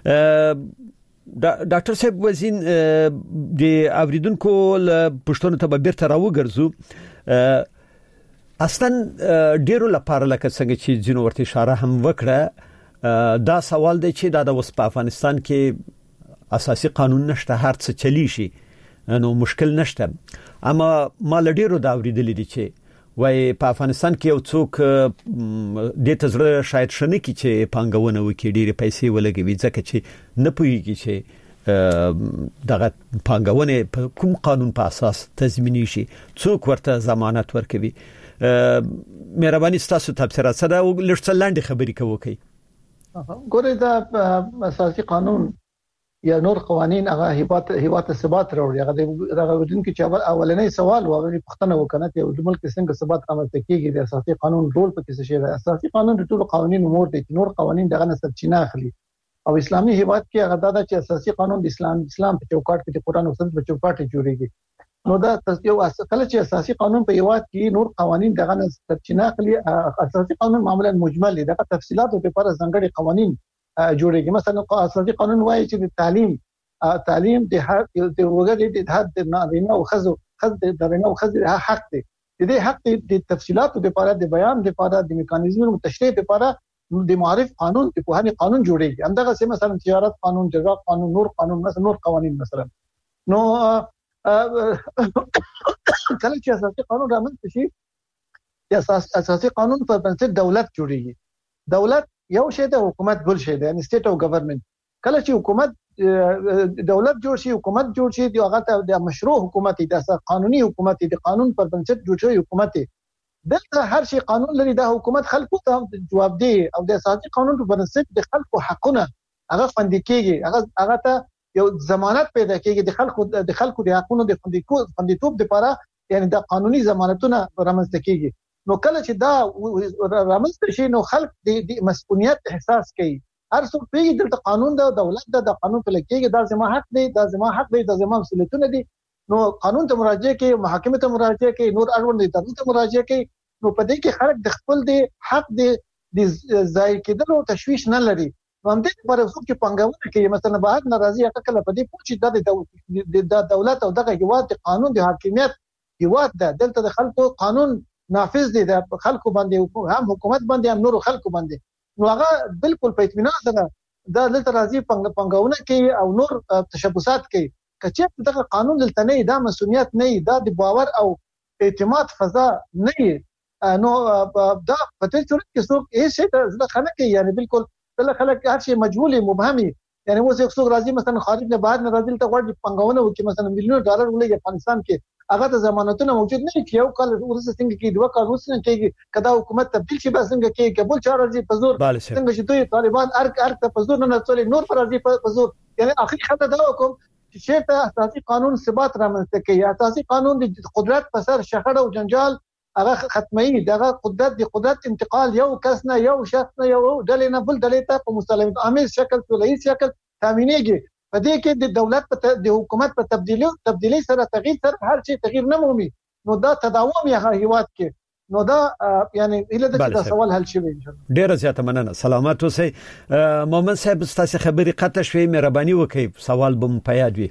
Speaker 1: ډاکټر صاحب وزین د اوریدونکو له پښتون ته بیرته راوګرځو اصلا ډیرو لپاره لکه څنګه چې جنو ورته اشاره هم وکړه دا سوال دی چې دا د وس په افغانستان کې اساسي قانون نشته هر څه چلی شي نو مشکل نشته اما ما لډیرو دا اوریدل دي چې وای په افغانستان کې یو څوک د تزړه شاید شنه کی چې پانګونه وکړي ډیره پیسې ولګوي ځکه چې نه پوهیږي چې دغه پانګونه په کوم قانون په اساس تضمیني شي څوک ورته ضمانت ورکوي مهرباني تاسو تفسیر سره لږ څه لاندې خبرې کوي
Speaker 4: ګوره دا اساسي قانون یا نور قوانين هغه هیواد هیواد ثبات راوړي. هغه راغودون کې چې اولنې سوال و او پښتنه وکنه ته د ملک څنګه ثبات رامنځته کیږي د اساسي قانون رول په کې څه شي. اساسي قانون د ټولو قوانینو مور دی، نور قوانین دغه نه سرچینه اخلي. او اسلامي هیواد کې هغه دا چې اساسي قانون د اسلام اسلام په چوکاټ کې د قران او سنت په چوکاټ کې جوړیږي. نو دا یو کله چې اساسي قانون په هیواد کې نور قوانین دغه نه سرچینه اخلي. اساسي قانون معمولا مجمل دی، دغه تفصيلات په اړه ځانګړي قوانین جوړیږي. مثلا اساسي قانون وايي چې د تعلیم تعلیم د هر د وګړي د حد د نارینه او خزو خز د نارینه او خز حق دی. د دې حق د تفصيلات په اړه د بیان د اړه د میکانیزمونو تشریح په اړه د معرف قانون د په هغه قانون جوړیږي. همدغه سم مثلا تجارت قانون، جزا قانون، نور قانون، مثلا نور قوانین. مثلا نو کله چې اساسي قانون رامنځته شي، اساس اساسي قانون په بنسټ دولت جوړیږي. دولت یو شی د حکومت بل شی دی، یعنی سټیټ او ګورنمنت. کله چې حکومت دولت جوړ شي، حکومت جوړ شي، دی هغه ته د مشروع حکومت د قانوني حکومت د قانون پر بنسټ جوړ شوی حکومت دی. دلته هر شي قانون لري، د حکومت خلکو ته جواب دی او د اساسي قانون په بنسټ د خلکو حقونه هغه خوندي کیږي، هغه هغه ته یو ضمانت پیدا کیږي د خلکو د خلکو د حقونو د خوندیتوب لپاره، یعنی د قانوني ضمانتونه رامنځته کیږي. نو کله چې دا رامنځته شي نو خلک د مسؤلیت احساس کوي. هر څوک پیږي دلته قانون دا دولت دا د قانون په لکېږي، دا زما حق دی، دا زما حق دی، دا زما مسؤلیتونه دي. نو قانون ته مراجعه کوي، محاکمه ته مراجعه کوي، نور اړوند ادارو ته مراجعه کوي. نو په دې کې خلک د خپل دی حق دی د ځای کېدلو تشویش نه لري. نو هم دې پر څوک چې پنګونه کوي مثلا بعد ناراضي کله په دې پوښي د دولت او دغه هیواد د قانون د حاکمیت هیواد ده. دلته د خلکو قانون نافذ دي، د خلکو باندې هم حکومت باندې هم نور خلکو باندې. نو هغه بالکل په اطمینان سره دا دلته راځي پنګونه کوي او نور تشبثات کوي. کچې دغه قانون دلته نه دا مسؤلیت نه دا د باور او اعتماد فضا نه. نو دا په دې صورت کې څوک هیڅ شي ځکه خلک کوي، یعنی بالکل بل خلک هر شي مجهول مبهمي. یعنی اوس یو څوک راځي مثلا خارج نه بعد نه راځي ته غواړي پنګونه وکړي، مثلا میلیون ډالر ولګي افغانستان کې، هغه ته ضمانتونه موجود نه دي. یو کال ورسره څنګه کې دوه کال ورسره کېږي، کدا حکومت تبدیل شي بس څنګه کې قبول چار راځي په زور څنګه چې دوی طالبان ارک ارک په زور نه نڅولې نور پر راځي په زور. یعنی اخري خطه دا وکم چې شرط اساسي قانون ثبات رامنځته کوي. اساسي قانون د قدرت په سر شخړه او جنجال هغه ختمي، دغه قدرت د قدرت انتقال یو کس نه یو شخص نه یو ډلې نه بل ډلې ته په مسالمت عامل شکل ټولنی شکل تامینېږي. په دې کې د دولت په د حکومت په تبدیلی تبدیلی سره تغییر سره هر شي تغییر نه مومي. نو دا تداوم یې هغه هیواد کې. نو دا یعنی اله د دا سوال حل شي.
Speaker 1: ډیره زیاته مننه. سلامات اوسئ. مومن صاحب ستاسو خبرې قطع شوې، مهرباني وکړئ سوال بم پیاد وي.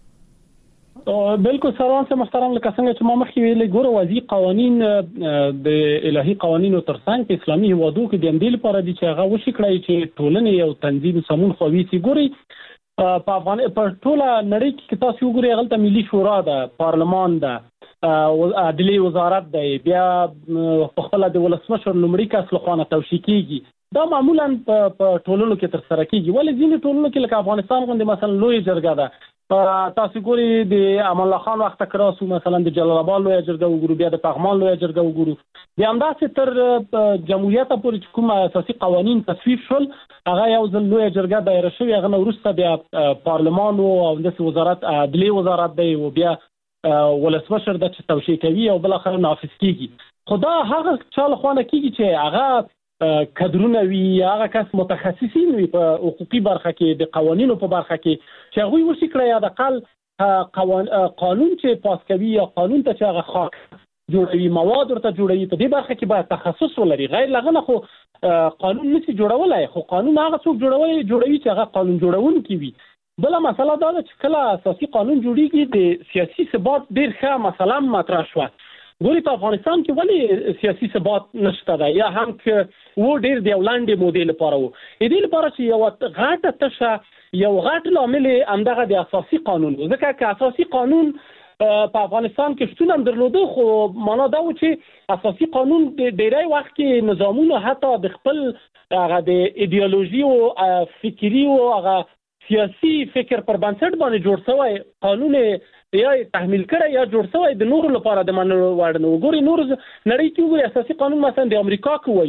Speaker 3: بالکل سلام سه محترم. لکه څنګه چې ما مخکې ویلې ګوره وضعي قوانین د الهي قوانینو ترڅنګ په اسلامي هیوادو کې د امدیل لپاره دي چې هغه وشي کړی چې ټولنې یو تنظیم سمون خوي سي. ګوري په افغان په ټوله نړۍ کې تاسو وګورئ غلطه ملي شورا ده، پارلمان ده، عدلي وزارت ده، بیا په خپل د ولسمشر لومړي کس له خوا توشیح کیږي. دا معمولا په ټولنو کې تر سره کیږي، ولې ځینې ټولنو کې لکه افغانستان غوندې مثلا لوی جرګه ده. تاسو ګورئ د امان الله خان وخت کراسو مثلا د جلال آباد لوی جرګه وګورو، بیا د پغمان لوی جرګه وګورو، بیا همداسې تر جمهوریت پورې چې کوم اساسي قوانین تصویب شول هغه یو ځل لوی جرګه دایره شوی، هغه وروسته بیا پارلمان او د وزارت عدلي وزارت دی او بیا ولسمشر د توشیح کوي او بل اخر نافذ کیږي. خدا هغه چاله خوانه کیږي چې هغه کډرونه وی، هغه کس متخصصین وي په حقوقي برخه کې د قوانینو په برخه کې چې هغه وشي کړی یا د قل قانون چې پاس کوي یا قانون ته چې هغه خاک جوړوي، مواد ورته جوړوي، په دې برخه کې باید تخصص ولري. غیر لغنه خو قانون نشي جوړولای، خو قانون هغه څوک جوړوي جوړوي چې هغه قانون جوړونکي وي. بل مسله دا ده چې کله اساسي قانون جوړیږي د سیاسي ثبات ډیر ښه مسله مطرح شوه. ګوري په افغانستان کې ولې سیاسي ثبات نشته ده، یا هم کې و ډیر د ولاندې مودې لپاره وو. دې لپاره چې یو غاټه تشه یو غاټ لامل همدغه د اساسي قانون، ځکه چې اساسي قانون په افغانستان کې شتون هم درلوده، خو معنا دا و چې اساسي قانون د ډیری وخت کې نظامونه حتی د خپل هغه د ایدئولوژي او فکری او هغه سیاسي فکر پر بنسټ باندې جوړ شوی قانون یا تحمیل کړی یا جوړ شوی د نورو لپاره د منلو وړ نه. وګورئ نور نړۍ کې وګورئ اساسي قانون مثلا د امریکا کې وایو،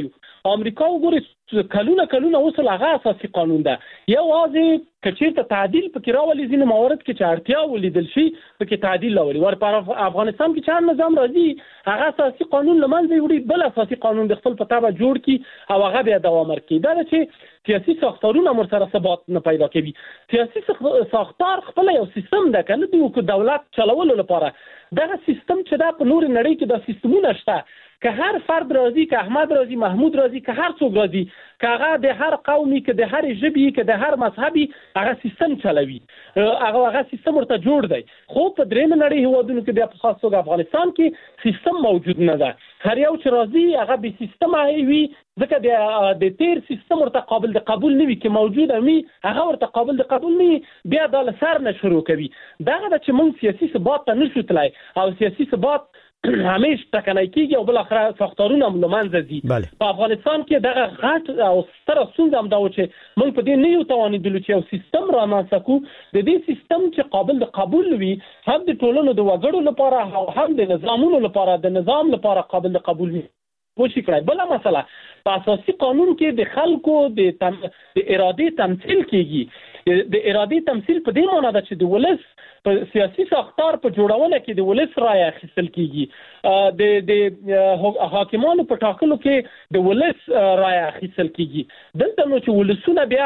Speaker 3: امریکا وګورئ کلونه کلونه اوس هغه اساسي قانون ده یوازې کچېرته تعدیل پکې راولي ځینې موارد کې چې اړتیا ولیدل شي پکې تعدیل راولي ور پر افغانستان کې چې نظام راځي هغه اساسي قانون لمنځه وړي بل اساسي قانون د خپل پتاوه جوړ کی او هغه بیا دوام ورکړي دا چې سیاسي ساختارونه مر سره ثبات نه پیدا کوي سیاسي ساختار خپل یو سیستم ده کنه د دولت چلولو لپاره دا سیستم چې دا په نور نړۍ کې دا سیستمونه شته که هر فرد راضي که احمد راضي محمود راضي که هر څوک راضي که هغه د هر قومي که د هر ژبې که د هر مذهبي هغه سیستم چلوي هغه هغه سیستم ورته جوړ دی خو په درېم نړۍ هیوادونو کې د خاص توګه افغانستان کې سیستم موجود نه ده هر یو چې راضي هغه به سیستم وي ځکه د د تیر سیستم ورته قابل د قبول نه وي چې موجود وي هغه ورته قابل د قبول نه بیا د سر نه شروع کوي دا چې موږ سیاسي ثبات ته نشو تلای او سیاسي ثبات همیش ټکنای کیږي او بل اخر ساختارونه هم لمنځه ځي په افغانستان کې دغه غټ او ستر ستونزه هم دا و چې موږ په دې نه یو توانیدلو چې یو سیستم رامنځته کړو د دې سیستم چې قابل د قبول وي هم د ټولنو د وګړو لپاره او هم د نظامونو لپاره د نظام لپاره قابل د قبول وي پوښی کړای بل مسله په اساسي قانون کې د خلکو د تم... د ارادې تمثيل کیږي د ارادې تمثيل په دې معنی ده چې د ولس په سیاسي ساختار په جوړونه کې د ولس رائے اخیستل کیږي د د حاکمانو په ټاکلو کې د ولس رائے اخیستل کیږي دلته نو چې ولسونه بیا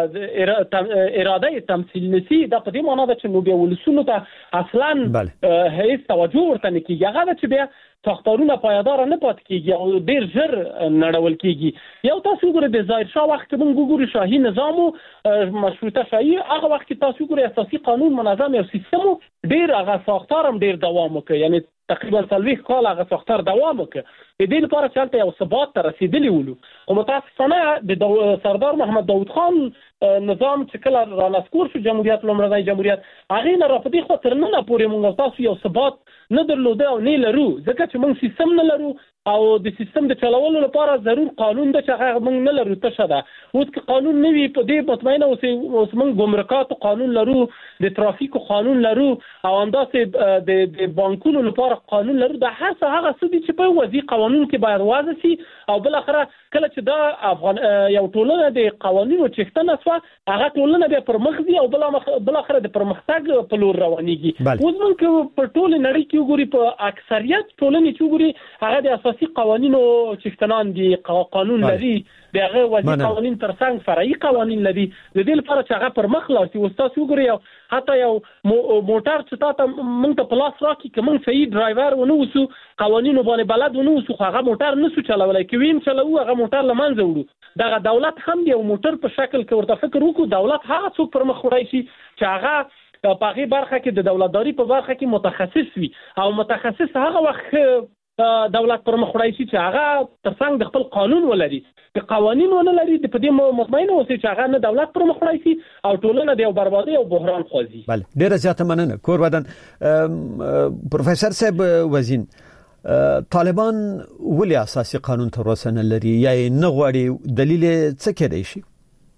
Speaker 3: اراده تمثيل نسی دا په دې معنی ده چې نو بیا ولسونو ته اصلا هیڅ توجه ورته نه کیږي هغه چې بیا ساختارونه پایدار نه پات کیږي او ډیر ژر نړول کیږي یو تاسو ګورئ د ظاهر شاه وخت کې موږ ګورو شاهي نظام او مشروطه شاهي هغه وخت کې تاسو ګورئ اساسي قانون منظم او سیستم ډیر هغه ساختار هم ډیر دوام وکړي یعنی تقریبا څلوېښت کال هغه ساختار دوام وکړي د دې لپاره چې یو ثبات ته رسیدلی ولو او متاسفانه د سردار محمد داود خان نظام چې کله را نسکور شو جمهوریت لومړنی جمهوریت هغه نه را پدې خاطر نه پورې موږ تاسو یو ثبات نه درلوده او نه لرو ځکه چې موږ سیستم نه لرو او د سیستم د چلولو لپاره ضرور قانون د چې هغه موږ نه لرو ته شته اوس که قانون نه وي په دې مطمئنه اوس موږ ګمرکات قانون لرو د ترافیک قانون لرو او همداسې د د بانکونو لپاره قانون لرو د هر څه هغه څه چې په وضعي قانون کې باید واضح شي او بل اخره کله چې دا افغان یو ټولنه د قوانینو چښتنه سوا هغه ټولنه بیا پرمخ دي او بل بل اخره د پرمختګ په لور روانيږي اوس موږ په ټول نړۍ کې وګوري په اکثریت ټولنې چې وګوري هغه د اساسي قوانینو چښتنان دي قانون لري دغه وضعي قوانین ترڅنګ فرعي قوانین لري د دې لپاره چې هغه پرمخ لاړ شي تاسو وګورئ حتی یو موټر چې تاسو موږ ته پلاس راکې کوم صحیح ډرایور ونه وسو قوانینو باندې بلد ونه وسو هغه موټر نه سو چلولای کوي چلو هغه موټر لمنځه وړو دغه دولت هم دی موټر په شکل کې ورته فکر وکړو دولت هغه څوک پرمخ وړای شي چې هغه په هغه برخه کې د دولتداري په برخه کې متخصص وي او متخصص هغه وخت دولت پرمخ وړای شي چې هغه ترڅنګ د خپل قانون ولري د قوانين ونه لري د په دې مطمئن اوسئ چې هغه نه دولت پرمخ وړای شي او ټولنه د یو بربادي او بحران خوځي
Speaker 1: بله ډیره زیاته مننه کور ودان پروفیسور صاحب وزین طالبان ولې اساسي قانون تر اوسه نه لري یا نه غواړي دلیل څه کېدای شي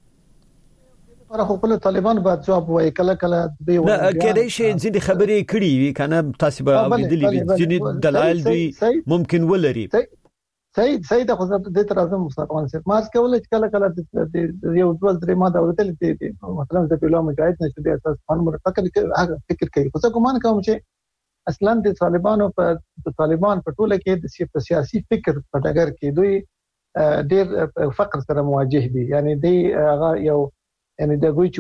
Speaker 4: پر خپل طالبان باید جواب وایي کله کله دی
Speaker 1: نه کېدای شي ځینې خبرې کړي وي کنه تاسو به اوریدلې وي ځینې دلایل دوی ممکن ولري
Speaker 4: صحیح صحیح د خو د تر اعظم مسلمان سره ماس کول چې کله کله د یو ډول درې ماده اورتل دي مثلا د پیلو مجاهد نشو د اساس قانون فکر هغه فکر کوي خو کوم کوم چې اصلا د طالبانو په طالبان په ټوله کې د سیاسي فکر په ډګر کې دوی ډېر فقر سره مواجه دي یعنی دی هغه یو یعنی د ګوي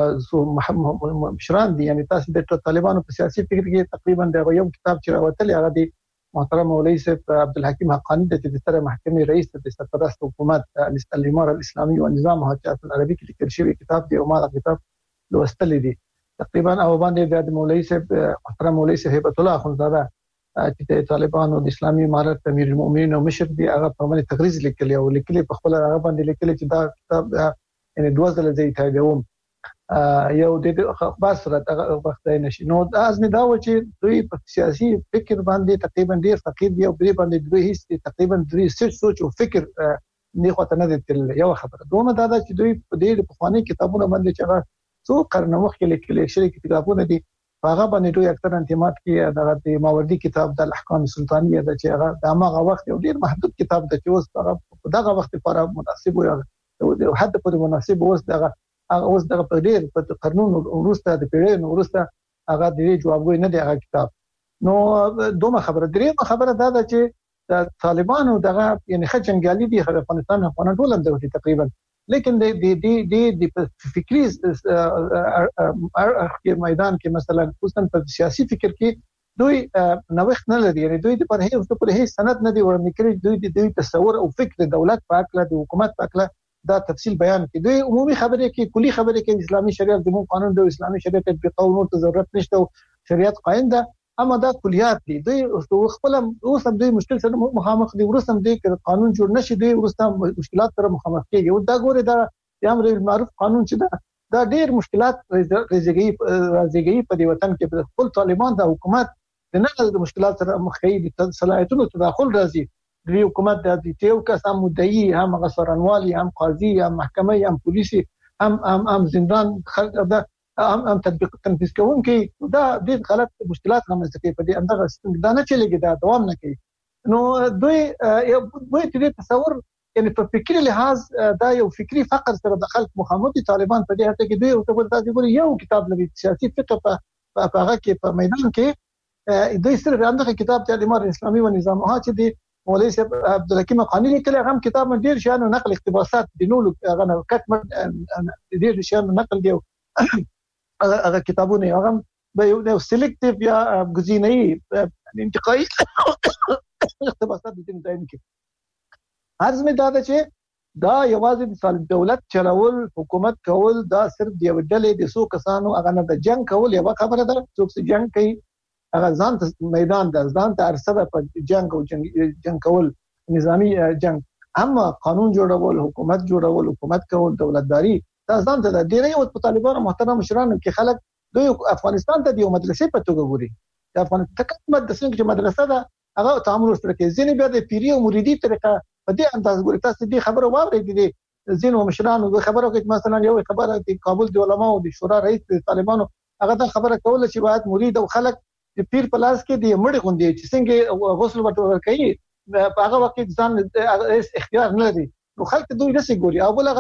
Speaker 4: چې مشران دي یعنی تاسو د طالبانو په سیاسي فکر کې تقریبا د یو کتاب چې راوتل هغه دی محترم مولوی صاحب عبدالحکیم حقانی د ستر محکمې رئیس د سرپرست حکومت الاماره الاسلامي او نظامها چې په عربي کې لیکل شوی کتاب دی او ما دا کتاب لوستل دي تقریبا او باندې د مولوی صاحب محترم مولوی صاحب هبت الله اخونزاده چې د طالبانو د اسلامي امارت امیر المؤمنین او مشر دی هغه په باندې تقریر لیکلی او لیکلی په خپل هغه باندې لیکلی چې دا کتاب یعنی دوه ځله زه تابعوم یو د بس راته وخت نشي نو از می دا و چې دوی په سیاسي فکر باندې تقریبا ډیر فقیر دی او دوی باندې دوی هیڅ تقریبا دوی سوچ او فکر نه خاطر نه دي یو خبره دومره دا چې دوی په دې په خواني کتابونو باندې چې هغه څو قرن مخکې لیکل شوی کتابونه دي هغه باندې دوی اکثر انتماد کوي دغه د ماوردی کتاب د احکام سلطانیه د چې هغه د هغه وخت یو ډیر محدود کتاب د چې اوس هغه دغه وخت لپاره مناسب وي او حد په مناسب اوس دغه اوس دغه په ډیر په قانون وروسته د پیړۍ وروسته هغه د جوابګوی نه دی هغه کتاب. نو دومره خبره درې خبره دا ده چې د طالبانو دغه یعنی ښه جنګیالي دي د افغانستان افغانان ټول هم دغه تقریبا، لیکن د د د د فکری میدان کې مثلا خصوصا په سیاسي فکر کې دوی نوښت نه لري، یعنی دوی د پر هیڅ په هیڅ سند نه دی ورنه کړی. دوی د دوی تصور او فکر د دولت په اړه د حکومت په اړه دا تفصیل بیان کړي. دوی عمومي خبرې کې کلی خبرې کې اسلامي شریعت د قانون د اسلامي شریعت په قانون ته ضرورت نشته او شریعت قائم ده، اما دا کلیات دي. دوی خپل اوس هم دوی مشکل سره مخامخ دي، ورسته هم دوی قانون جوړ نشي، دوی ورسته مشکلات سره مخامخ کیږي. او دا ګوره دا د امر بالمعروف قانون چې دا دا ډیر مشکلات راځي راځي په دې وطن کې. په خپل طالبان د حکومت د نه د مشکلات سره مخ کیږي، د صلاحیتونو تداخل راځي. د حکومت د دې یو کس هم مدعي، هم غسرانوالي، هم قاضي، هم محکمه، هم پولیسي، هم هم هم زندان دا هم هم تطبیق تنفيذ کوونکي. دا د غلط مشکلات رامنځته کوي په دې اندغه سیستم دا نه چلےږي، دا دوام نه کوي. نو دوی دوی ترې تصور یعنی په فکری لحاظ دا یو فکری فقر سره د خلک مخامخ دي. طالبان په دې هڅه کې دوی او ته ورته ګوري یو کتاب لري سیاسي فقه په هغه کې په میدان کې دوی صرف اندغه کتاب ته د امر اسلامي و نظامها چې دی مولوی صاحب عبدالحکیم قانی لیکلی، هغه کتاب من ډیر شان نقل اقتباسات د نولو هغه کټ ډیر شان نقل دی هغه کتابونه هغه به یو سلیکټیو یا غزینی انتقایی اقتباسات د دې ځای کې عرض می دا ده چې دا یوازې د دولت چلول حکومت کول دا صرف دی ډلې د سو کسانو هغه نه د جنگ کول یو خبره ده. څوک چې جنگ کوي هغه ځان ته میدان ده، ځان ته ارسله په جنگ او جنگ کول نظامی جنگ، اما قانون جوړول، حکومت جوړول، حکومت کول، دولتداری دا ځان ته د ډیری او طالبانو محترم مشرانو کې خلک دوی افغانستان ته د مدرسې په توګه ګوري. د افغانستان مدرسې کې مدرسه ده هغه تعامل سره کې ځینې بیا د پیری او مریدي طریقه په دې انداز ګوري. تاسو دې خبره واورئ دي ځینو مشرانو خبرو کې مثلا یو خبره د کابل د علماء او د شورا رئیس د طالبانو هغه دا خبره کوله چې باید مرید او خلک د پیر پلاس کې د مړي غوندي چې څنګه غسل ورته کوي په هغه وخت ځان اختیار نه لري. نو خلک دوی نشي ګوري او بل هغه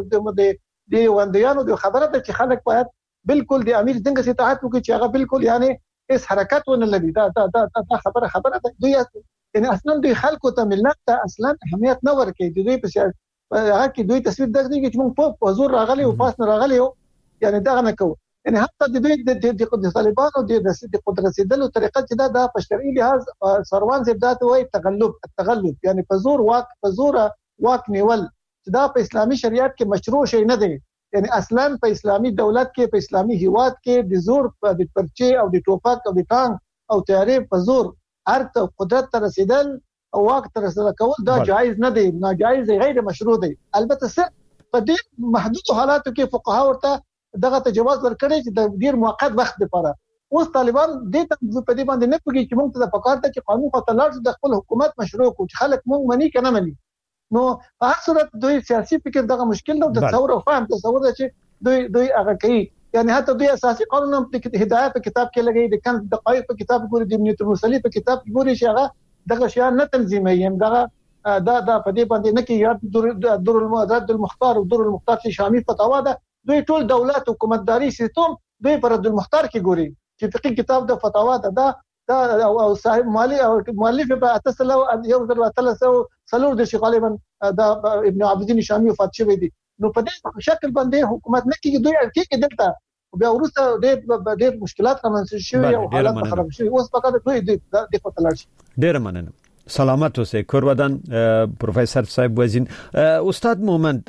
Speaker 4: د د وندیانو د خبره ته چې خلک باید بالکل د امیر څنګه سي اطاعت وکړي چې هغه بالکل یعنی اس حرکت ونه لري. دا دا دا خبره خبره ده دوی یعنی اصلا دوی خلکو ته ملت ته اصلا اهمیت نه ورکوي. دوی په هغه کې دوی تصویر دغه چې موږ په حضور راغلي او پاس نه راغلي یعنی دغه نه کوي. یعنی حتی د دوی د طالبانو د قدرت رسیدلو طریقه چې دا د پښتري لحاظ سروان زبدات وای تغلب التغلب یعنی په زور واک په زور واک نیول چې دا په اسلامي شریعت کې مشروع شي نه دی. یعنی اصلا په اسلامي دولت کې په اسلامي هیواد کې د زور د پرچې او د ټوپک او د ټانک او تیارې په زور ارته قدرت ته رسیدل او واک ته رسیدل کول دا جایز نه دی، ناجایز غیر مشروع دی. البته صرف په دې محدود حالاتو کې فقها ورته دغه ته جواز ورکړي چې د ډیر موقت وخت لپاره. اوس طالبان دې ته په دې باندې نه پوهیږي چې موږ ته د پکار ته چې قانون په تلاش د خپل حکومت مشروع کو چې خلک موږ مني کنه مني. نو په هر صورت دوی سیاسي فکر دغه مشکل نه د تصور او فهم تصور چې دوی دوی هغه کوي. یعنی حتی دوی اساسي قانون هم د هدایت په کتاب کې لګي، د کن دقایق په کتاب ګوري، د ابن المرسلی په کتاب کې ګوري چې هغه دغه شیان نه تنظیمي هم دغه دا دا په دې باندې نه کې یاد در المعدد المختار او در المختار چې شامی فتوا ده. دوی ټول دولت حکومتداري سیستم دوی پر د المختار کې ګوري چې فقہی کتاب د فتوا ده دا دا او صاحب مالی او مؤلف په اتصل یو ځل اتلسو سلور د شیخ غالبا دا ابن عابدین شامی وفات شوی دي. نو په دې شکل باندې حکومت نه کېږي، دوی اړتیا کې دلته بیا ورسته ډېر ډېر مشکلات رامنځته شوي او حالات خراب شوي. اوس فقط دوی د په تلاش
Speaker 1: ډېر مننه. سلامت اوسئ کورودان پروفیسور صاحب وزین. استاد مومند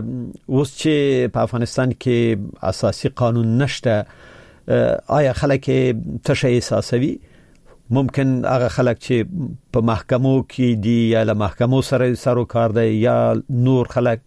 Speaker 1: اوس چې په افغانستان کې اساسي قانون نشته آیا خلک تشه احساسوي؟ ممکن هغه خلک چې په محکمو کې دي یا له محکمو سره سرو کار دی یا نور خلک؟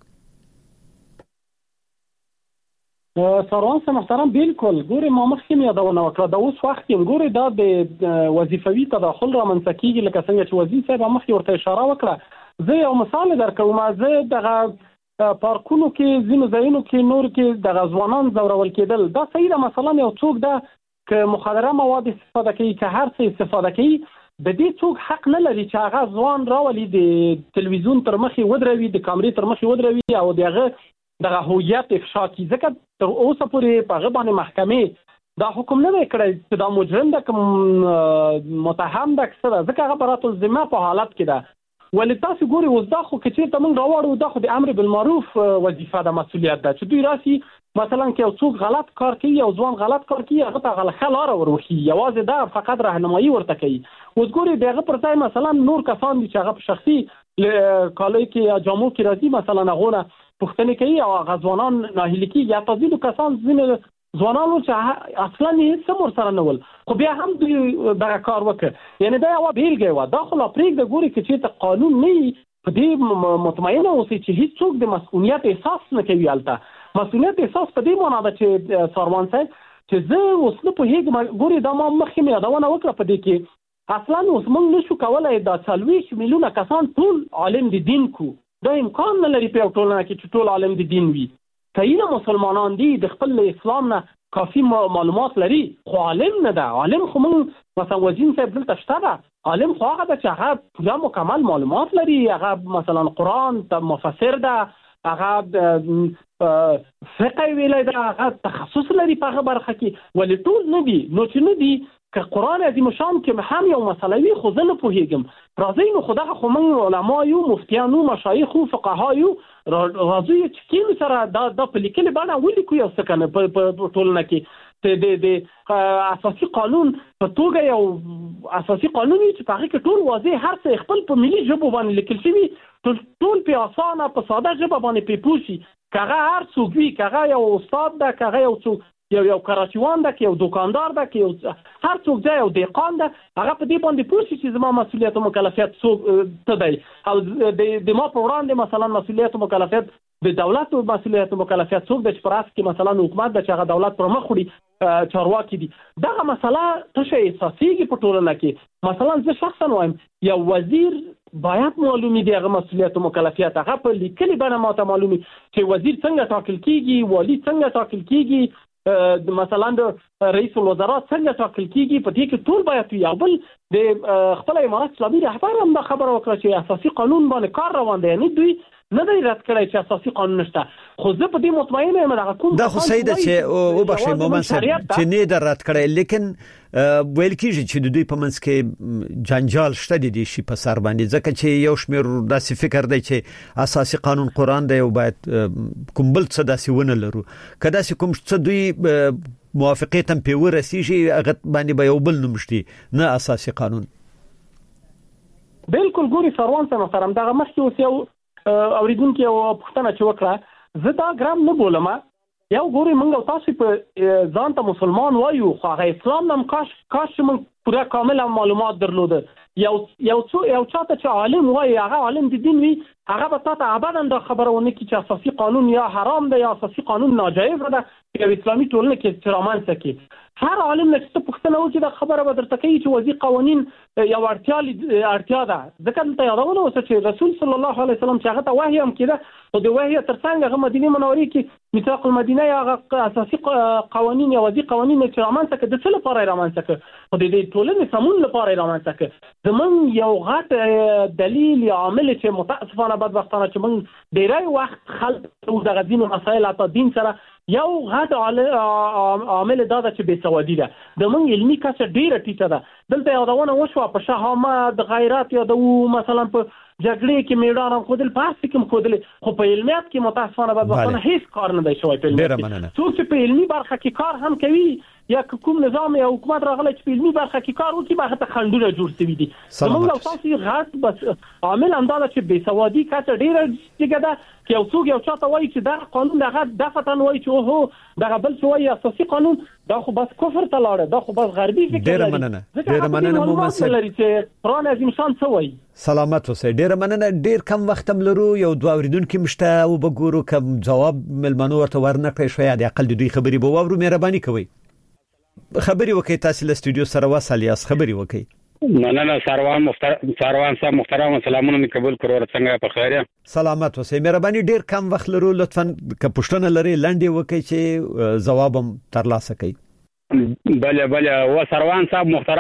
Speaker 3: سروان سره محترم بالکل ګوري ما مخکې یادونه وکړه د اوس وخت کې ګوري دا د وظیفوي تداخل رامنځته کیږي لکه څنګه چې وزیر صاحب مخکې ورته اشاره وکړه. زه یو مثال درکوم. زه دغه پارکونو کې ځینو ځایونو کې نور کې دغه ځوانان زورول کېدل دا صحیح ده. مثلا یو څوک ده که مخدره مواد استفاده کوي که هر څه استفاده کوي د دې څوک حق نه لري چې هغه ځوان راولي د تلویزیون تر مخې ودروي د کامرې تر مخې ودروي او دغه دغه هویت افشا کی ځکه تر اوسه پورې په هغه باندې محکمې دا حکم نه کړی چې دا مجرم ده کوم متهم ده څه ځکه هغه برات الذمه په حالت کې ده ولې تاسو ګوري اوس دا خو چې ته موږ راوړو دا خو د امر بالمعروف وظیفه ده مسؤلیت ده چې دوی راسي مثلا کې یو څوک غلط کار کوي او ځوان غلط کار کوي هغه ته غلطه لار وروخي یوازې دا فقط راهنمایي ورته کوي اوس ګوري دغه پر ځای مثلا نور کسان دي چې هغه په شخصي کالای کې یا جامو کې راځي مثلا هغه پښتنه کوي او غزوانان ناهیل کیږي یا تاسو کسان زینه ځوانانو چې اصلا یې سمور سره نه ول خو بیا هم دوی دا کار وکړ یعنی دا یو بیلګه و دا خو لا پریک د ګوري چې ته قانون نه په دې مطمئنه اوسې چې هیڅ څوک د مسؤلیت احساس نه کوي البته مسؤلیت احساس په دې معنی ده چې سروان صاحب چې زه اوس نه په هیڅ ګوري دا ما مخکې مې یادونه وکړه په دې کې اصلا اوس موږ نشو کولای دا څلويش میلیونه کسان ټول عالم دي دین کو دا امکان نه لري په ټولنه کې چې ټول عالم دي دین وي کله مسلمانان دي د خپل اسلام نه کافي معلومات لري خو عالم نه ده عالم خو موږ مثلا وزین صاحب دلته شته ده عالم خو هغه چې هغه پوره مکمل معلومات لري هغه مثلا قرآن ته مفسر ده هغه فقه ویلای ده هغه تخصص لري په هغه برخه کې ولې ټول نه دي نو چې نه دي که قرآن عظیم شان کې هم یو مسله وي خو زه نه پوهېږم راځئ نو خو دغه خو موږ علما یو مفتیان یو مشایخ یو فقها یو راځئ چې کینو سره دا د په لیکلې بڼه ولیکو یو څه کنه په ټولنه کې د د اساسي قانون په توګه یو اساسي قانون چې په هغه کې ټول واضح هر څه خپل په ملي ژبه باندې لیکل شوی ټول ټول په اسانه په ساده ژبه باندې پیپوشي کغه هر څوک وی کغه یو استاد ده کغه یو څوک یو یو کراچیوان ده کې یو دکاندار ده کې یو هر څوک ځای یو دیقان ده هغه په دې باندې پوښتنه چې زما مسؤلیت او مکلفیت څوک ته دی او د د ما په وړاندې مثلا مسؤلیت او مکلفیت د دولت او مسؤلیت او مکلفیت څوک د چپراس کې مثلا حکومت د چې دولت پر مخ وړي چارواکي دي دغه مسله څه اساسيږي په ټولنه کې مثلا زه شخصا وایم یو وزیر باید معلومي دی هغه مسؤلیت او مکلفیت هغه په لیکلي بڼه ماته معلومي چې وزیر څنګه ټاکل کیږي والی څنګه ټاکل کیږي مثلا د رئیس الوزراء څنګه ټاکل کیږي په دې کې ټول باید یو بل د خپل امارات اسلامي رهبر هم خبره وکړه چې اساسي قانون باندې کار روان دی نه دوی نه دی رد کړی چې اساسي قانون نشته خو زه په دې مطمئنه یم دا کوم
Speaker 1: دا خو سید چې او بخښي مومن صاحب چې نه در رد کړی لیکن ویل کیږي چې د دوی په منځ کې جنجال شته دي شي په سر باندې ځکه چې یو شمیر داسې فکر دی چې اساسي قانون قرآن دی او باید کوم بل څه داسې ونه لرو کدا چې کوم څه دوی موافقت هم په ورسیږي هغه باندې به یو بل نمشتي نه اساسي قانون
Speaker 3: بالکل ګوري سروان سره سره دغه مخکې اوس یو اوریدونکو یو پوښتنه چې وکړه زه دا ګرام نه بولم یو ګوري موږ تاسو په ځان ته مسلمان وایو خو هغه اسلام نم کاش کاش موږ پوره کامل معلومات درلوده یو یو څو یو چاته چې عالم وایي هغه عالم د دین وي هغه به تاسو ابدا دا خبرونه کوي چې اساسي قانون یا حرام دی یا اساسي قانون ناجایز ده په اسلامي ټولنه کې احترام سکي هر عالم چې څه پوښتنه وکړي دا خبره به درته کوي چې وځي قوانين یو اړتیا اړتیا ده ځکه ته یادونه اوسه چې رسول صلی الله علیه وسلم چې هغه ته وحی هم کړه او د وحی ترڅنګ هغه مدینه منورې کې میثاق المدینه یا اساسي قوانين یا وځي قوانين چې رامنځته کړي د څه لپاره رامنځته کړي خو د دې ټولنې سمون لپاره رامنځته کړي زمون یو غټ دلیل یا عامل چې متاسفانه بدبختانه چې موږ ډیری وخت خلک د غدین مسایل اته دین سره یو غټ عامل دا چې بے سوادي ده د موږ علمي کچه ډیره ټیټه ده دلته یادونه وشو په شهامت د غیرت یا د مثلا په جګړې کې میډان خو دل پاس کې خو دل خو په علمیات کې متاسفانه بدبختانه هیڅ کار نه دی شوی په علمیات څوک چې په علمي برخه کې کار هم کوي یا کوم نظام یا حکومت راغلی چې په علمي برخه کې کار وکړي هغه ته خندونه جوړ شوي دي زموږ او تاسو غټ بس عامل همدا چې بې سوادي کچه ډیره ټیټه ده چې یو څوک یو چاته وایي چې دا قانون دغه دفتن وایي چې اوهو دغه بل څه وایي اساسي قانون دا خو بس کفر ته لاړه دا خو بس غربي فکر دی
Speaker 1: ډیره مننه ډیره مننه مومن صاحب
Speaker 3: لري چې قرآن عظیم شان څه وایي
Speaker 1: سلامت اوسئ ډیره مننه ډیر کم وخت هم لرو یو دوه اوریدونکو مشته او بګورو کوم جواب ملمنو ورته ورنکړی شوی د عقل د دوی خبري به وورو مهرباني کوئ خبري وکي تاسو له استودیو سره وصل یاست خبري وکي
Speaker 8: مننه سروان محترم سروان صاحب محترم سلامونه می قبول کړو څنګه په خیر
Speaker 1: سلامت اوسئ مهرباني ډیر کم وخت لرو لطفا که پښتنه لري لاندې وکي چې جواب هم ترلاسه کړئ
Speaker 8: بله بله و سروان صاحب محترم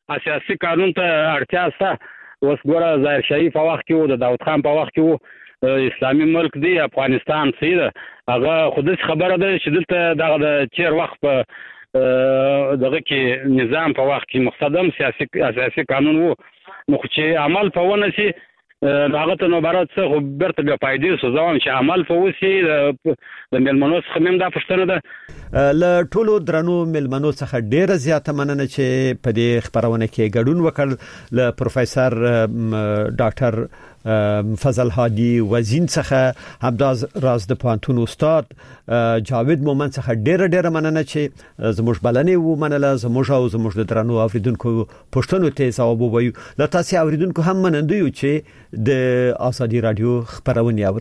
Speaker 8: اساسي قانون ته اړتیا شته اوس ګوره ظاهر شاهي په وخت کې و د داود خان په وخت کې و اسلامي ملک دی افغانستان سیده هغه خودش خبره ده چې دلته دغه د چیر وخت په دغه کې نظام په وخت کې مقتدم سیاسي اساسي قانون وو نو چې عمل په ونه سي هغه ته نو برات څه خو برته به پایدې سوزوم چې عمل په وسی د ملمنو څخه مم دا پښتنه ده
Speaker 1: ل ټولو درنو ملمنو څخه ډیره زیاته مننه چې په دې خبرونه کې ګډون وکړ ل پروفیسور ډاکټر فضل هادي وزین څخه همداز راز د پانتون استاد جاوید مومن څخه ډیره ډیره مننه چې زموږ بلنې و منله زموږ او زموږ د درنو اوریدونکو پښتنو ته ځواب وویو ل تاسو اوریدونکو هم منندوی چې د ازادي رادیو خبرونه